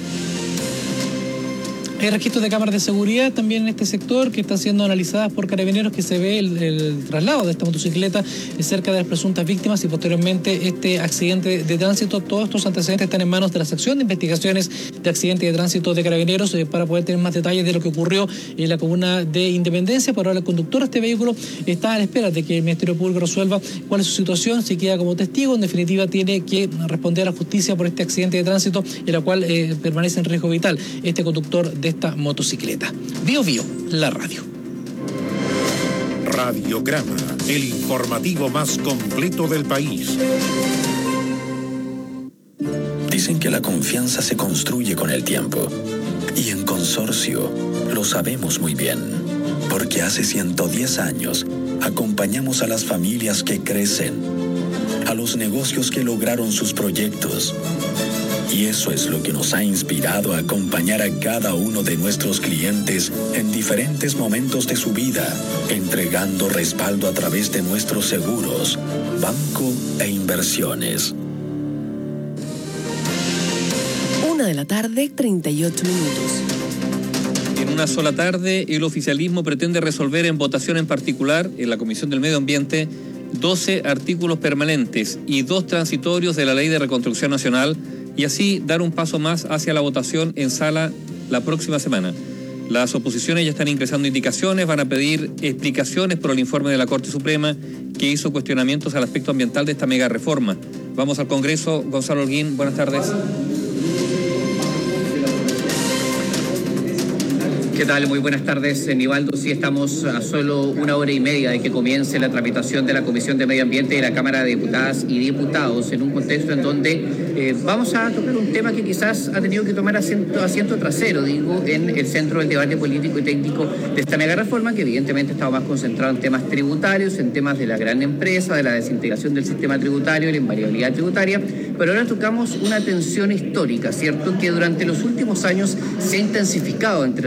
Hay registros de cámaras de seguridad también en este sector que están siendo analizadas por Carabineros, que se ve el, el traslado de esta motocicleta cerca de las presuntas víctimas y posteriormente este accidente de tránsito. Todos estos antecedentes están en manos de la sección de investigaciones de accidente de tránsito de Carabineros eh, para poder tener más detalles de lo que ocurrió en la comuna de Independencia. Por ahora el conductor de este vehículo está a la espera de que el Ministerio Público resuelva cuál es su situación, si queda como testigo. En definitiva tiene que responder a la justicia por este accidente de tránsito en la cual eh, permanece en riesgo vital este conductor de esta motocicleta. Bio Bio, la radio. Radiograma, el informativo más completo del país. Dicen que la confianza se construye con el tiempo. Y en Consorcio lo sabemos muy bien. Porque hace ciento diez años acompañamos a las familias que crecen, a los negocios que lograron sus proyectos. Y eso es lo que nos ha inspirado a acompañar a cada uno de nuestros clientes en diferentes momentos de su vida, entregando respaldo a través de nuestros seguros, banco e inversiones. Una de la tarde, treinta y ocho minutos. En una sola tarde, el oficialismo pretende resolver en votación en particular, en la Comisión del Medio Ambiente, doce artículos permanentes y dos transitorios de la Ley de Reconstrucción Nacional, y así dar un paso más hacia la votación en sala la próxima semana. Las oposiciones ya están ingresando indicaciones, van a pedir explicaciones por el informe de la Corte Suprema que hizo cuestionamientos al aspecto ambiental de esta mega reforma. Vamos al Congreso. Gonzalo Holguín, buenas tardes. ¿Qué tal? Muy buenas tardes, Nivaldo. Sí, estamos a solo una hora y media de que comience la tramitación de la Comisión de Medio Ambiente de la Cámara de Diputadas y Diputados, en un contexto en donde eh, vamos a tocar un tema que quizás ha tenido que tomar asiento, asiento trasero, digo, en el centro del debate político y técnico de esta mega reforma, que evidentemente estaba más concentrado en temas tributarios, en temas de la gran empresa, de la desintegración del sistema tributario, la invariabilidad tributaria, pero ahora tocamos una tensión histórica, ¿cierto?, que durante los últimos años se ha intensificado entre las izquierdas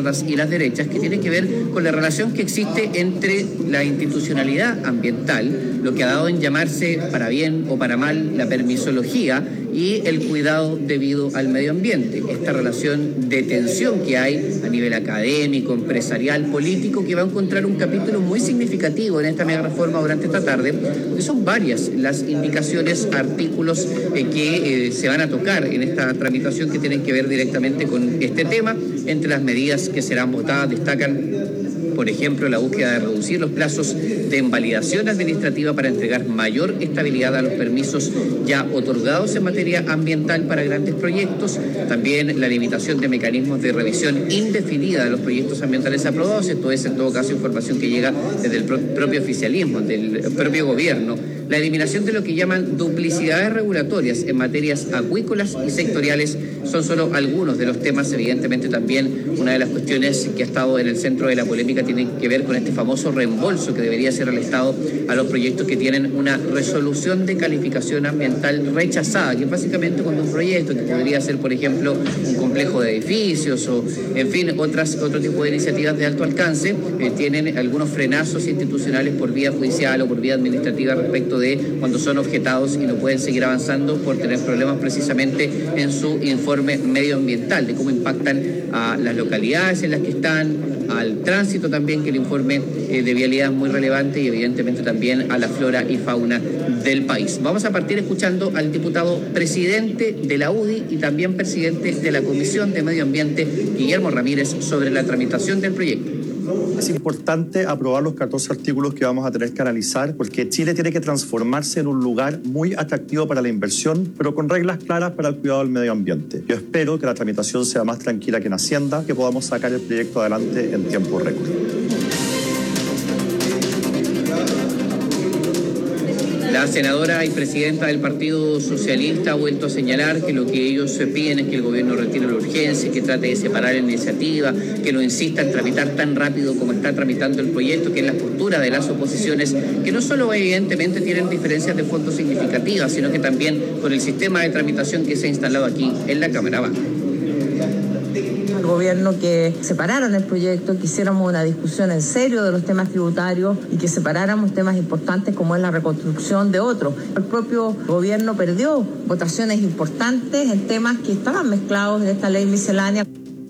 izquierdas y las derechas, que tiene que ver con la relación que existe entre la institucionalidad ambiental, lo que ha dado en llamarse, para bien o para mal, la permisología, y el cuidado debido al medio ambiente. Esta relación de tensión que hay a nivel académico, empresarial, político, que va a encontrar un capítulo muy significativo en esta mega reforma durante esta tarde, que son varias las indicaciones, artículos eh, que eh, se van a tocar en esta tramitación que tienen que ver directamente con este tema. Entre las medidas que serán votadas destacan, por ejemplo, la búsqueda de reducir los plazos de invalidación administrativa para entregar mayor estabilidad a los permisos ya otorgados en materia ambiental para grandes proyectos. También la limitación de mecanismos de revisión indefinida de los proyectos ambientales aprobados. Esto es, en todo caso, información que llega desde el pro- propio oficialismo, del propio gobierno. La eliminación de lo que llaman duplicidades regulatorias en materias acuícolas y sectoriales son solo algunos de los temas. Evidentemente, también una de las cuestiones que ha estado en el centro de la polémica tiene que ver con este famoso reembolso que debería hacer el Estado a los proyectos que tienen una resolución de calificación ambiental rechazada, que es básicamente cuando un proyecto que podría ser, por ejemplo, un complejo de edificios o, en fin, otras, otro tipo de iniciativas de alto alcance, eh, tienen algunos frenazos institucionales por vía judicial o por vía administrativa respecto de cuando son objetados y no pueden seguir avanzando por tener problemas precisamente en su informe medioambiental, de cómo impactan a las localidades en las que están, al tránsito también, que el informe eh, de vialidad es muy relevante, y evidentemente también a la flora y fauna del país. Vamos a partir escuchando al diputado presidente de la U D I y también presidente de la Comisión de Medio Ambiente, Guillermo Ramírez, sobre la tramitación del proyecto. Es importante aprobar los catorce artículos que vamos a tener que analizar, porque Chile tiene que transformarse en un lugar muy atractivo para la inversión, pero con reglas claras para el cuidado del medio ambiente. Yo espero que la tramitación sea más tranquila que en Hacienda, que podamos sacar el proyecto adelante en tiempo récord. La senadora y presidenta del Partido Socialista ha vuelto a señalar que lo que ellos piden es que el gobierno retire la urgencia, que trate de separar la iniciativa, que lo insista en tramitar tan rápido como está tramitando el proyecto, que es la postura de las oposiciones, que no solo evidentemente tienen diferencias de fondo significativas, sino que también con el sistema de tramitación que se ha instalado aquí en la Cámara Baja. Al gobierno que separaran el proyecto, que hiciéramos una discusión en serio de los temas tributarios y que separáramos temas importantes como es la reconstrucción de otros. El propio gobierno perdió votaciones importantes en temas que estaban mezclados en esta ley miscelánea.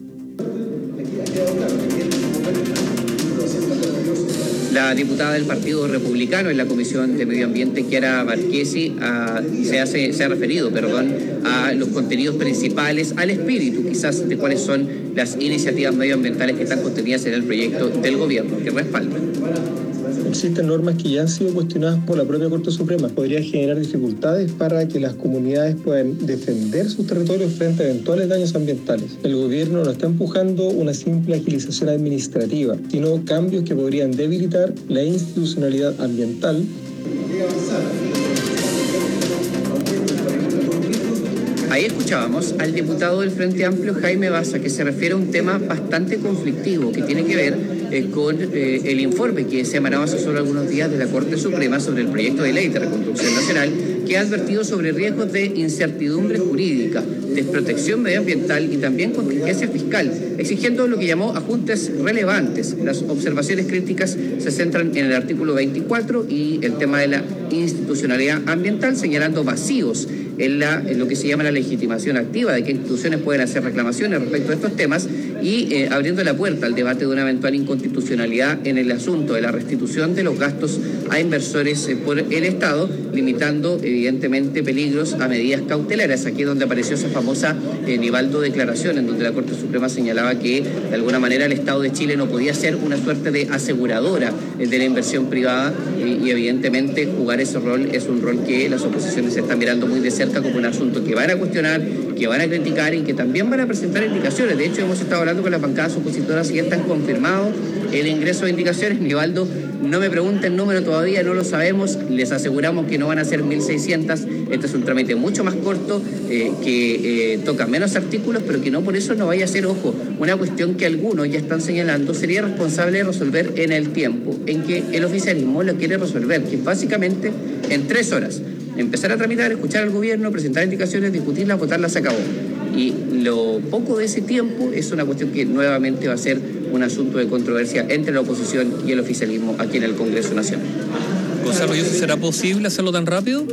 La diputada del Partido Republicano en la Comisión de Medio Ambiente, Chiara Marchesi, a, se, hace, se ha referido perdón, a los contenidos principales, al espíritu quizás de cuáles son las iniciativas medioambientales que están contenidas en el proyecto del gobierno que respaldan. Existen normas que ya han sido cuestionadas por la propia Corte Suprema. Podría generar dificultades para que las comunidades puedan defender sus territorios frente a eventuales daños ambientales. El gobierno no está empujando una simple agilización administrativa, sino cambios que podrían debilitar la institucionalidad ambiental. Ahí escuchábamos al diputado del Frente Amplio, Jaime Baza, que se refiere a un tema bastante conflictivo que tiene que ver eh, con eh, el informe que se emanaba hace solo algunos días de la Corte Suprema sobre el proyecto de ley de reconstrucción nacional, que ha advertido sobre riesgos de incertidumbre jurídica, desprotección medioambiental y también contingencia fiscal, exigiendo lo que llamó ajustes relevantes. Las observaciones críticas se centran en el artículo veinticuatro y el tema de la institucionalidad ambiental, señalando vacíos en, la, en lo que se llama la legitimación activa, de qué instituciones pueden hacer reclamaciones respecto a estos temas, y eh, abriendo la puerta al debate de una eventual inconstitucionalidad en el asunto de la restitución de los gastos a inversores eh, por el Estado, limitando evidentemente peligros a medidas cautelares. Aquí es donde apareció esa famosa eh, Nivaldo declaración, en donde la Corte Suprema señalaba que de alguna manera el Estado de Chile no podía ser una suerte de aseguradora eh, de la inversión privada, eh, y evidentemente jugar ese rol es un rol que las oposiciones están mirando muy de cerca como un asunto que van a cuestionar, que van a criticar y que también van a presentar indicaciones. De hecho, hemos estado hablando con las bancadas opositoras y ya están confirmados el ingreso de indicaciones. Nivaldo, no me pregunten el número todavía, no lo sabemos, les aseguramos que no van a ser mil seiscientos, este es un trámite mucho más corto, eh, que eh, toca menos artículos, pero que no por eso no vaya a ser, ojo, una cuestión que algunos ya están señalando sería responsable de resolver en el tiempo en que el oficialismo lo quiere resolver, que básicamente en tres horas. Empezar a tramitar, escuchar al gobierno, presentar indicaciones, discutirlas, votarlas, se acabó. Y lo poco de ese tiempo es una cuestión que nuevamente va a ser un asunto de controversia entre la oposición y el oficialismo aquí en el Congreso Nacional. Gonzalo, ¿y eso será posible hacerlo tan rápido?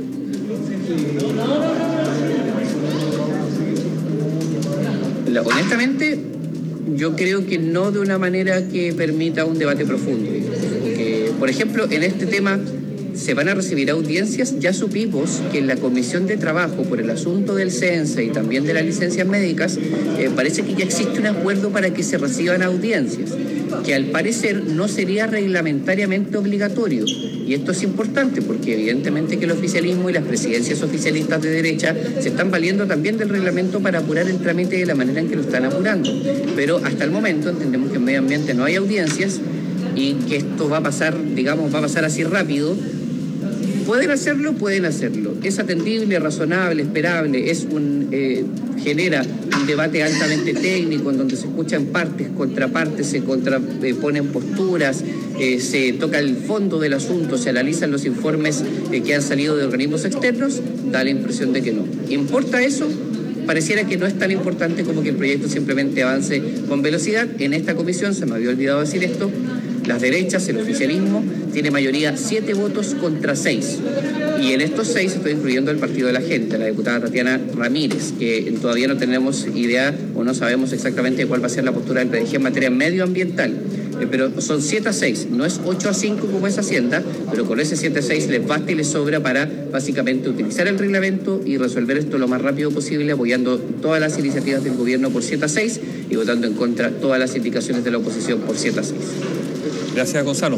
La, honestamente, yo creo que no de una manera que permita un debate profundo. Que, por ejemplo, en este tema se van a recibir audiencias. Ya supimos que en la Comisión de Trabajo por el asunto del CENSE y también de las licencias médicas, eh, parece que ya existe un acuerdo para que se reciban audiencias, que al parecer no sería reglamentariamente obligatorio. Y esto es importante porque evidentemente que el oficialismo y las presidencias oficialistas de derecha se están valiendo también del reglamento para apurar el trámite de la manera en que lo están apurando. Pero hasta el momento entendemos que en medio ambiente no hay audiencias y que esto va a pasar, digamos, va a pasar así rápido. ¿Pueden hacerlo? Pueden hacerlo. Es atendible, razonable, esperable, es un, eh, genera un debate altamente técnico en donde se escuchan partes, contrapartes, se contraponen posturas, eh, se toca el fondo del asunto, se analizan los informes eh, que han salido de organismos externos. Da la impresión de que no. ¿Importa eso? Pareciera que no es tan importante como que el proyecto simplemente avance con velocidad. En esta comisión, se me había olvidado decir esto, las derechas, el oficialismo, tiene mayoría siete votos contra seis. Y en estos seis estoy incluyendo el Partido de la Gente, la diputada Tatiana Ramírez, que todavía no tenemos idea o no sabemos exactamente cuál va a ser la postura del P D G en materia medioambiental. Eh, pero son siete a seis, no es ocho a cinco como es Hacienda, pero con ese siete a seis les basta y les sobra para básicamente utilizar el reglamento y resolver esto lo más rápido posible, apoyando todas las iniciativas del gobierno por siete a seis y votando en contra todas las indicaciones de la oposición por siete a seis. Gracias, Gonzalo.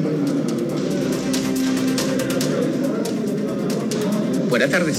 Buenas tardes.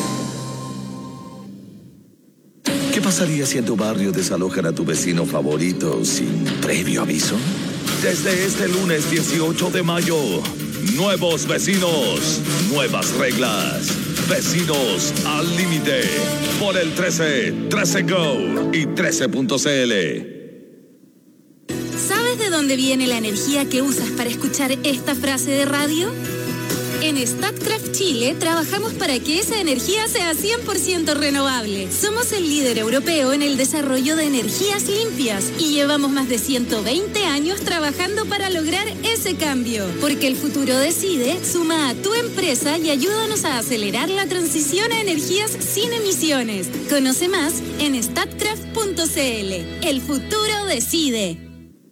¿Qué pasaría si en tu barrio desalojan a tu vecino favorito sin previo aviso? Desde este lunes dieciocho de mayo, nuevos vecinos, nuevas reglas. Vecinos al límite por el trece, trece Go y trece punto c l. ¿Sabes de dónde viene la energía que usas para escuchar esta frase de radio? En Statkraft Chile trabajamos para que esa energía sea cien por ciento renovable. Somos el líder europeo en el desarrollo de energías limpias y llevamos más de ciento veinte años trabajando para lograr ese cambio. Porque el futuro decide, suma a tu empresa y ayúdanos a acelerar la transición a energías sin emisiones. Conoce más en statkraft punto c l. El futuro decide.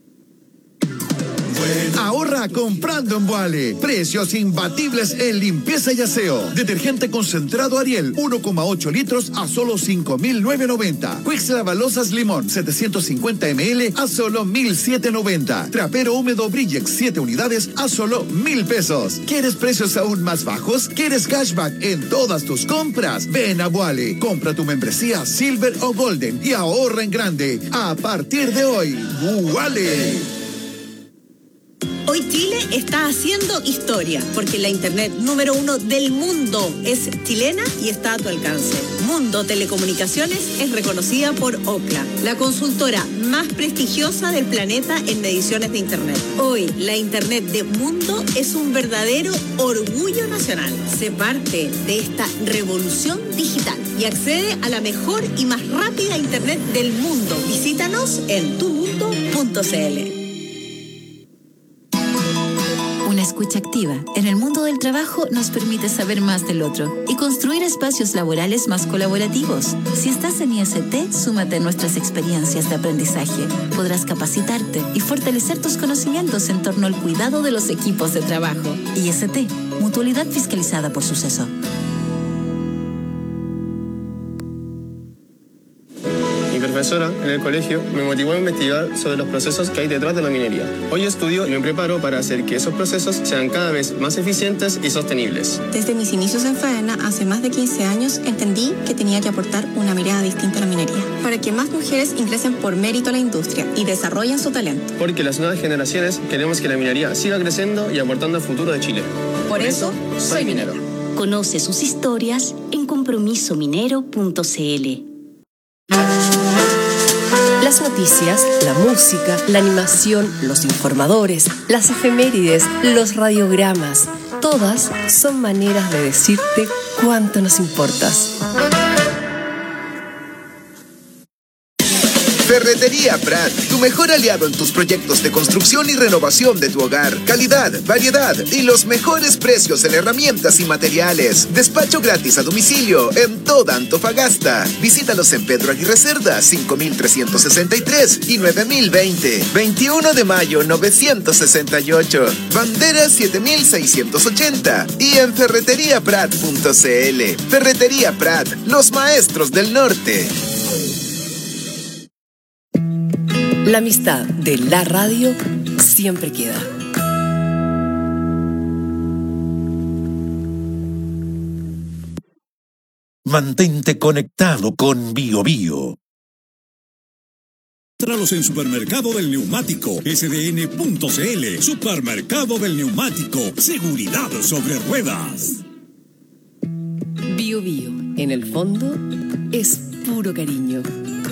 Ahorra comprando en Vuale. Precios imbatibles en limpieza y aseo. Detergente concentrado Ariel, uno coma ocho litros a solo cinco mil novecientos noventa. Quix Lavalosas Limón, setecientos cincuenta mililitros a solo mil setecientos noventa. Trapero húmedo Brillex, siete unidades a solo mil pesos. ¿Quieres precios aún más bajos? ¿Quieres cashback en todas tus compras? Ven a Vuale. Compra tu membresía Silver o Golden y ahorra en grande. A partir de hoy, Vuale. Hoy Chile está haciendo historia, porque la internet número uno del mundo es chilena y está a tu alcance. Mundo Telecomunicaciones es reconocida por Ookla, la consultora más prestigiosa del planeta en mediciones de internet. Hoy, la internet de Mundo es un verdadero orgullo nacional. Sé parte de esta revolución digital y accede a la mejor y más rápida internet del mundo. Visítanos en tu mundo punto c l. Una escucha activa en el mundo del trabajo nos permite saber más del otro y construir espacios laborales más colaborativos. Si estás en I S T, súmate a nuestras experiencias de aprendizaje. Podrás capacitarte y fortalecer tus conocimientos en torno al cuidado de los equipos de trabajo. I S T, mutualidad fiscalizada por Suceso. Mi profesora en el colegio me motivó a investigar sobre los procesos que hay detrás de la minería. Hoy estudio y me preparo para hacer que esos procesos sean cada vez más eficientes y sostenibles. Desde mis inicios en Faena, hace más de quince años, entendí que tenía que aportar una mirada distinta a la minería, para que más mujeres ingresen por mérito a la industria y desarrollen su talento. Porque las nuevas generaciones queremos que la minería siga creciendo y aportando al futuro de Chile. Por, por eso, eso, soy minero. Conoce sus historias en compromiso minero punto c l. Las noticias, la música, la animación, los informadores, las efemérides, los radiogramas, todas son maneras de decirte cuánto nos importas. Ferretería Prat, tu mejor aliado en tus proyectos de construcción y renovación de tu hogar. Calidad, variedad y los mejores precios en herramientas y materiales. Despacho gratis a domicilio en toda Antofagasta. Visítalos en Pedro Aguirre Cerda, cinco mil trescientos sesenta y tres y nueve mil veinte. veintiuno de mayo novecientos sesenta y ocho. Bandera siete mil seiscientos ochenta. Y en ferretería prat punto c l. Ferretería Prat, los maestros del norte. La amistad de la radio siempre queda. Mantente conectado con Bio Bio. Encuéntralos en Supermercado del Neumático, S D N punto c l. Supermercado del Neumático, seguridad sobre ruedas. Bio Bio, en el fondo, es puro cariño.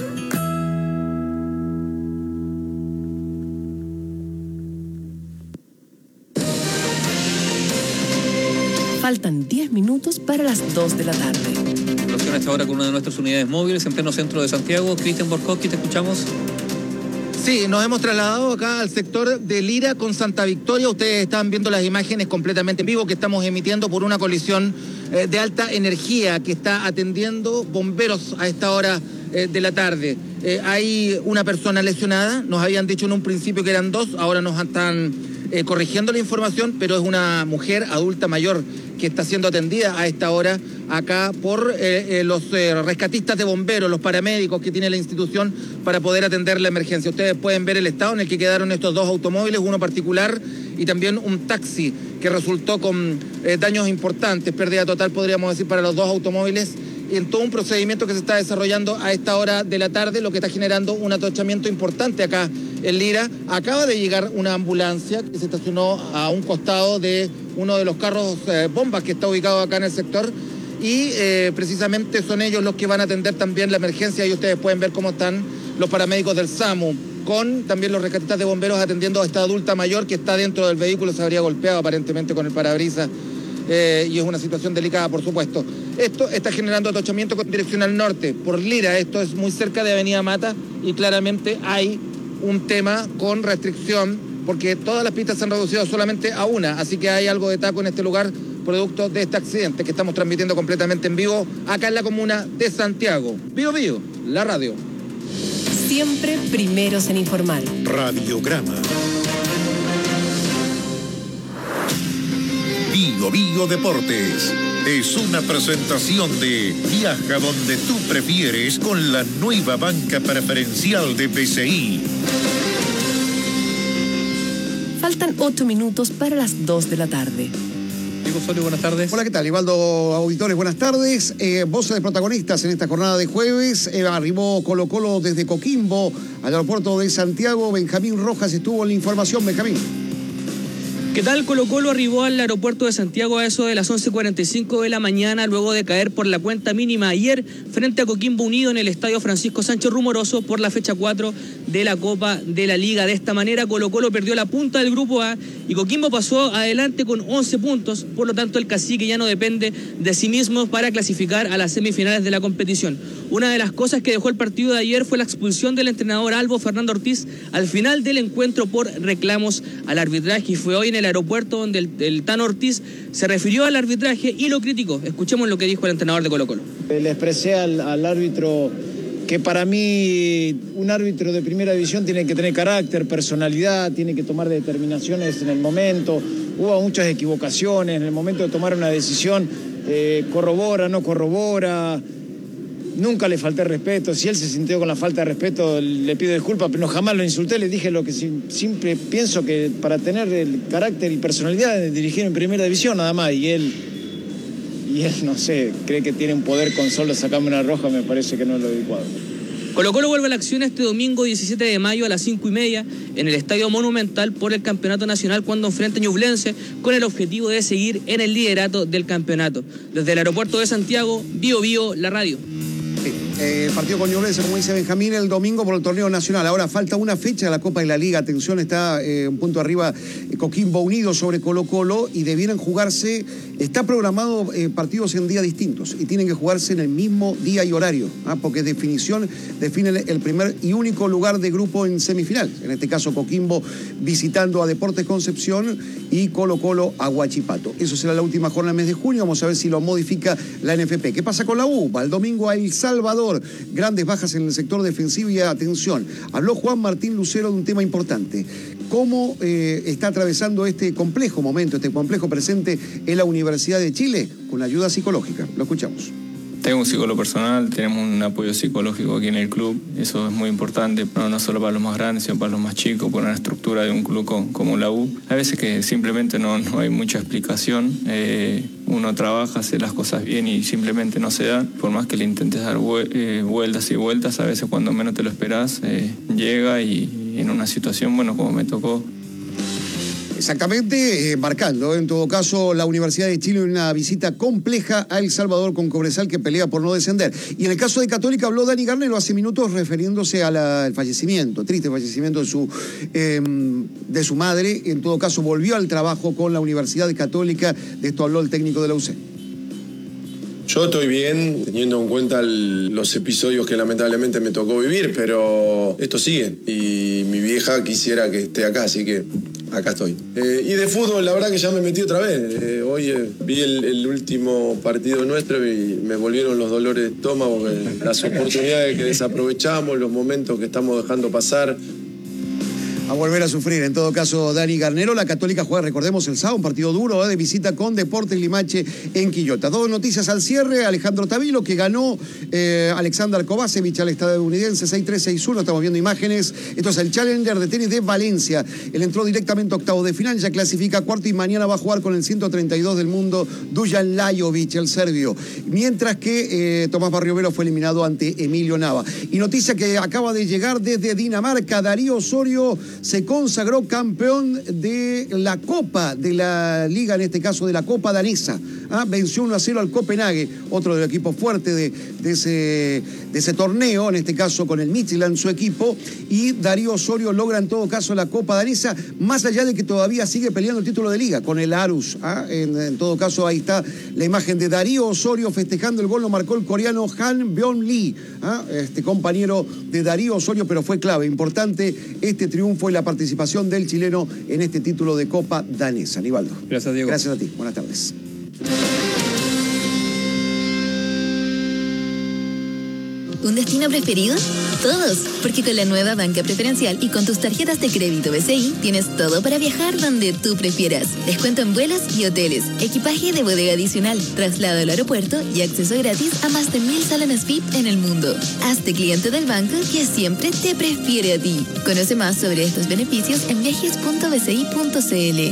Faltan diez minutos para las dos de la tarde. Relación a esta hora con una de nuestras unidades móviles en pleno centro de Santiago. Cristian Borkowski, te escuchamos. Sí, nos hemos trasladado acá al sector de Lira con Santa Victoria. Ustedes están viendo las imágenes completamente en vivo que estamos emitiendo por una colisión eh, de alta energía que está atendiendo bomberos a esta hora eh, de la tarde. Eh, hay una persona lesionada, nos habían dicho en un principio que eran dos, ahora nos están eh, corrigiendo la información, pero es una mujer adulta mayor que está siendo atendida a esta hora acá por eh, eh, los eh, rescatistas de bomberos, los paramédicos que tiene la institución para poder atender la emergencia. Ustedes pueden ver el estado en el que quedaron estos dos automóviles, uno particular y también un taxi que resultó con eh, daños importantes, pérdida total podríamos decir para los dos automóviles, en todo un procedimiento que se está desarrollando a esta hora de la tarde, lo que está generando un atochamiento importante acá en Lira. Acaba de llegar una ambulancia que se estacionó a un costado de uno de los carros eh, bombas que está ubicado acá en el sector y eh, precisamente son ellos los que van a atender también la emergencia y ustedes pueden ver cómo están los paramédicos del SAMU con también los rescatistas de bomberos atendiendo a esta adulta mayor que está dentro del vehículo, se habría golpeado aparentemente con el parabrisas. Eh, y es una situación delicada, por supuesto. Esto está generando atochamiento con dirección al norte, por Lira. Esto es muy cerca de Avenida Mata y claramente hay un tema con restricción porque todas las pistas se han reducido solamente a una, así que hay algo de taco en este lugar producto de este accidente que estamos transmitiendo completamente en vivo acá en la comuna de Santiago. Bio Bio, la radio. Siempre primeros en informar. Radiograma. Bio Bio Deportes es una presentación de Viaja donde tú prefieres con la nueva banca preferencial de B C I. Faltan ocho minutos para las dos de la tarde. Diego Osorio, buenas tardes. Hola, ¿qué tal? Ivaldo Auditores, buenas tardes. Eh, voces de protagonistas en esta jornada de jueves. Eh, arribó Colo Colo desde Coquimbo al aeropuerto de Santiago. Benjamín Rojas estuvo en la información. Benjamín. ¿Qué tal? Colo Colo arribó al aeropuerto de Santiago a eso de las once cuarenta y cinco de la mañana luego de caer por la cuenta mínima ayer frente a Coquimbo Unido en el estadio Francisco Sánchez Rumoroso por la fecha cuatro de la Copa de la Liga. De esta manera Colo Colo perdió la punta del grupo A y Coquimbo pasó adelante con once puntos, por lo tanto el cacique ya no depende de sí mismo para clasificar a las semifinales de la competición. Una de las cosas que dejó el partido de ayer fue la expulsión del entrenador Albo Fernando Ortiz al final del encuentro por reclamos al arbitraje y fue hoy en el aeropuerto donde el, el Tano Ortiz se refirió al arbitraje y lo criticó. Escuchemos lo que dijo el entrenador de Colo Colo. Le expresé al, al árbitro que para mí un árbitro de primera división tiene que tener carácter, personalidad, tiene que tomar determinaciones en el momento. Hubo muchas equivocaciones en el momento de tomar una decisión, eh, corrobora, no corrobora. Nunca le falté respeto, si él se sintió con la falta de respeto le pido disculpas, pero no, jamás lo insulté, le dije lo que siempre pienso que para tener el carácter y personalidad de dirigir en primera división nada más, y él, y él no sé, cree que tiene un poder con solo sacarme una roja, me parece que no es lo adecuado. Colo Colo vuelve a la acción este domingo diecisiete de mayo a las cinco y media en el Estadio Monumental por el Campeonato Nacional cuando enfrenta a Ñublense con el objetivo de seguir en el liderato del campeonato. Desde el aeropuerto de Santiago, Bio Bio, la radio. Eh, partido con Ñublense, como dice Benjamín, el domingo por el torneo nacional. Ahora falta una fecha de la Copa de la Liga. Atención, está eh, un punto arriba eh, Coquimbo Unido sobre Colo Colo y debieran jugarse, está programado eh, partidos en días distintos y tienen que jugarse en el mismo día y horario, ¿ah? Porque definición define el primer y único lugar de grupo en semifinal. En este caso Coquimbo visitando a Deportes Concepción y Colo Colo a Huachipato. Eso será la última jornada del mes de junio. Vamos a ver si lo modifica la N F P. ¿Qué pasa con la U? Va el domingo a El Salvador. Grandes bajas en el sector defensivo y atención. Habló Juan Martín Lucero de un tema importante. ¿Cómo eh, está atravesando este complejo momento, este complejo presente en la Universidad de Chile con ayuda psicológica? Lo escuchamos. Tengo un psicólogo personal, tenemos un apoyo psicológico aquí en el club, eso es muy importante, no, no solo para los más grandes, sino para los más chicos, por una estructura de un club con, como la U. Hay veces que simplemente no, no hay mucha explicación, eh, uno trabaja, hace las cosas bien y simplemente no se da, por más que le intentes dar eh, vueltas y vueltas, a veces cuando menos te lo esperás, eh, llega y, y en una situación, bueno, como me tocó. Exactamente, eh, marcando en todo caso la Universidad de Chile en una visita compleja a El Salvador con Cobresal que pelea por no descender. Y en el caso de Católica habló Dani Garnero hace minutos refiriéndose al fallecimiento, triste fallecimiento de su, eh, de su madre. En todo caso volvió al trabajo con la Universidad Católica, de esto habló el técnico de la U C. Yo estoy bien, teniendo en cuenta el, los episodios que lamentablemente me tocó vivir, pero esto sigue y mi vieja quisiera que esté acá, así que acá estoy. Eh, y de fútbol, la verdad que ya me metí otra vez. Eh, hoy eh, vi el, el último partido nuestro y me volvieron los dolores de estómago, que, las oportunidades que desaprovechamos, los momentos que estamos dejando pasar. A volver a sufrir, en todo caso, Dani Garnero. La Católica juega, recordemos, el sábado, un partido duro ¿eh? de visita con Deportes Limache en Quillota. Dos noticias al cierre. Alejandro Tavilo, que ganó eh, Alexander Kovacevic al estadounidense seis tres seis uno. Estamos viendo imágenes. Esto es el Challenger de tenis de Valencia. Él entró directamente a octavos de final, ya clasifica cuarto y mañana va a jugar con el ciento treinta y dos del mundo, Dujan Lajovic, el serbio. Mientras que eh, Tomás Barriovero fue eliminado ante Emilio Nava. Y noticia que acaba de llegar desde Dinamarca. Darío Osorio se consagró campeón de la Copa de la Liga, en este caso de la Copa danesa. ¿Ah? Venció uno a cero al Copenhague, otro del equipo fuerte de, de, ese, de ese torneo, en este caso con el Midtjylland, su equipo. Y Darío Osorio logra en todo caso la Copa danesa, más allá de que todavía sigue peleando el título de Liga con el Aarhus. ¿Ah? En, en todo caso, ahí está la imagen de Darío Osorio festejando el gol, lo marcó el coreano Han Byung Lee, ¿ah? este compañero de Darío Osorio, pero fue clave, importante este triunfo y la participación del chileno en este título de Copa danesa. Aníbaldo. Gracias, Diego. Gracias a ti. Buenas tardes. ¿Un destino preferido? Todos, porque con la nueva banca preferencial y con tus tarjetas de crédito B C I tienes todo para viajar donde tú prefieras. Descuento en vuelos y hoteles, equipaje de bodega adicional, traslado al aeropuerto y acceso gratis a más de mil salones V I P en el mundo. Hazte cliente del banco que siempre te prefiere a ti. Conoce más sobre estos beneficios en viajes punto b c i punto c l.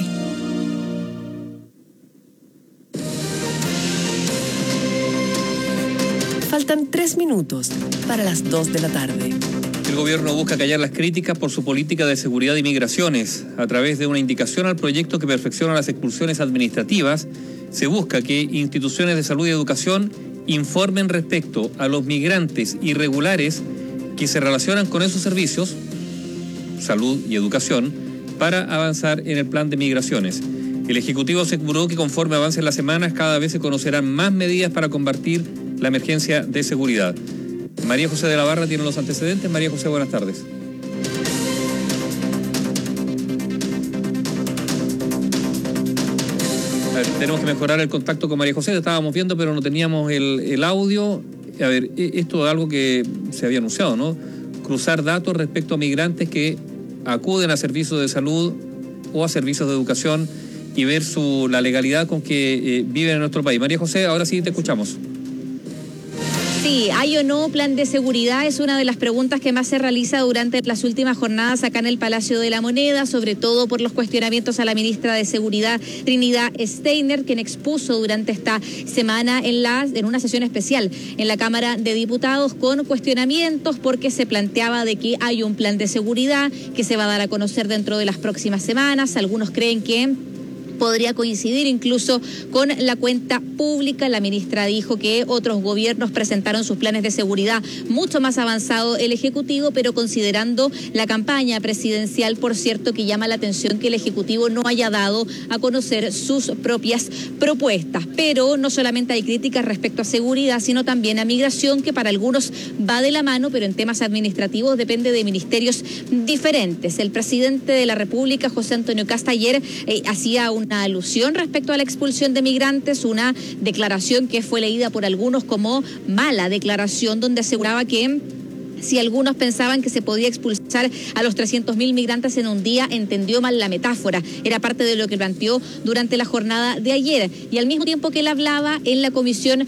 Faltan tres minutos para las dos de la tarde. El gobierno busca callar las críticas por su política de seguridad y migraciones. A través de una indicación al proyecto que perfecciona las expulsiones administrativas, se busca que instituciones de salud y educación informen respecto a los migrantes irregulares que se relacionan con esos servicios, salud y educación, para avanzar en el plan de migraciones. El Ejecutivo aseguró que conforme avancen las semanas, cada vez se conocerán más medidas para combatir la emergencia de seguridad. María José de la Barra tiene los antecedentes. María José, buenas tardes. A ver, tenemos que mejorar el contacto con María José, lo estábamos viendo, pero no teníamos el, el audio. A ver, esto es algo que se había anunciado, ¿no? Cruzar datos respecto a migrantes que acuden a servicios de salud o a servicios de educación y ver su, la legalidad con que eh, viven en nuestro país. María José, ahora sí te escuchamos. Sí, ¿hay o no plan de seguridad? Es una de las preguntas que más se realiza durante las últimas jornadas acá en el Palacio de la Moneda, sobre todo por los cuestionamientos a la ministra de Seguridad, Trinidad Steiner, quien expuso durante esta semana en, la, en una sesión especial en la Cámara de Diputados con cuestionamientos porque se planteaba de que hay un plan de seguridad que se va a dar a conocer dentro de las próximas semanas. Algunos creen que podría coincidir incluso con la cuenta pública. La ministra dijo que otros gobiernos presentaron sus planes de seguridad mucho más avanzado el Ejecutivo, pero considerando la campaña presidencial, por cierto, que llama la atención que el Ejecutivo no haya dado a conocer sus propias propuestas. Pero no solamente hay críticas respecto a seguridad, sino también a migración, que para algunos va de la mano, pero en temas administrativos depende de ministerios diferentes. El presidente de la República, José Antonio Kast, ayer eh, hacía un una alusión respecto a la expulsión de migrantes, una declaración que fue leída por algunos como mala declaración, donde aseguraba que si algunos pensaban que se podía expulsar a los trescientos mil migrantes en un día, entendió mal la metáfora. Era parte de lo que planteó durante la jornada de ayer. Y al mismo tiempo que él hablaba en la Comisión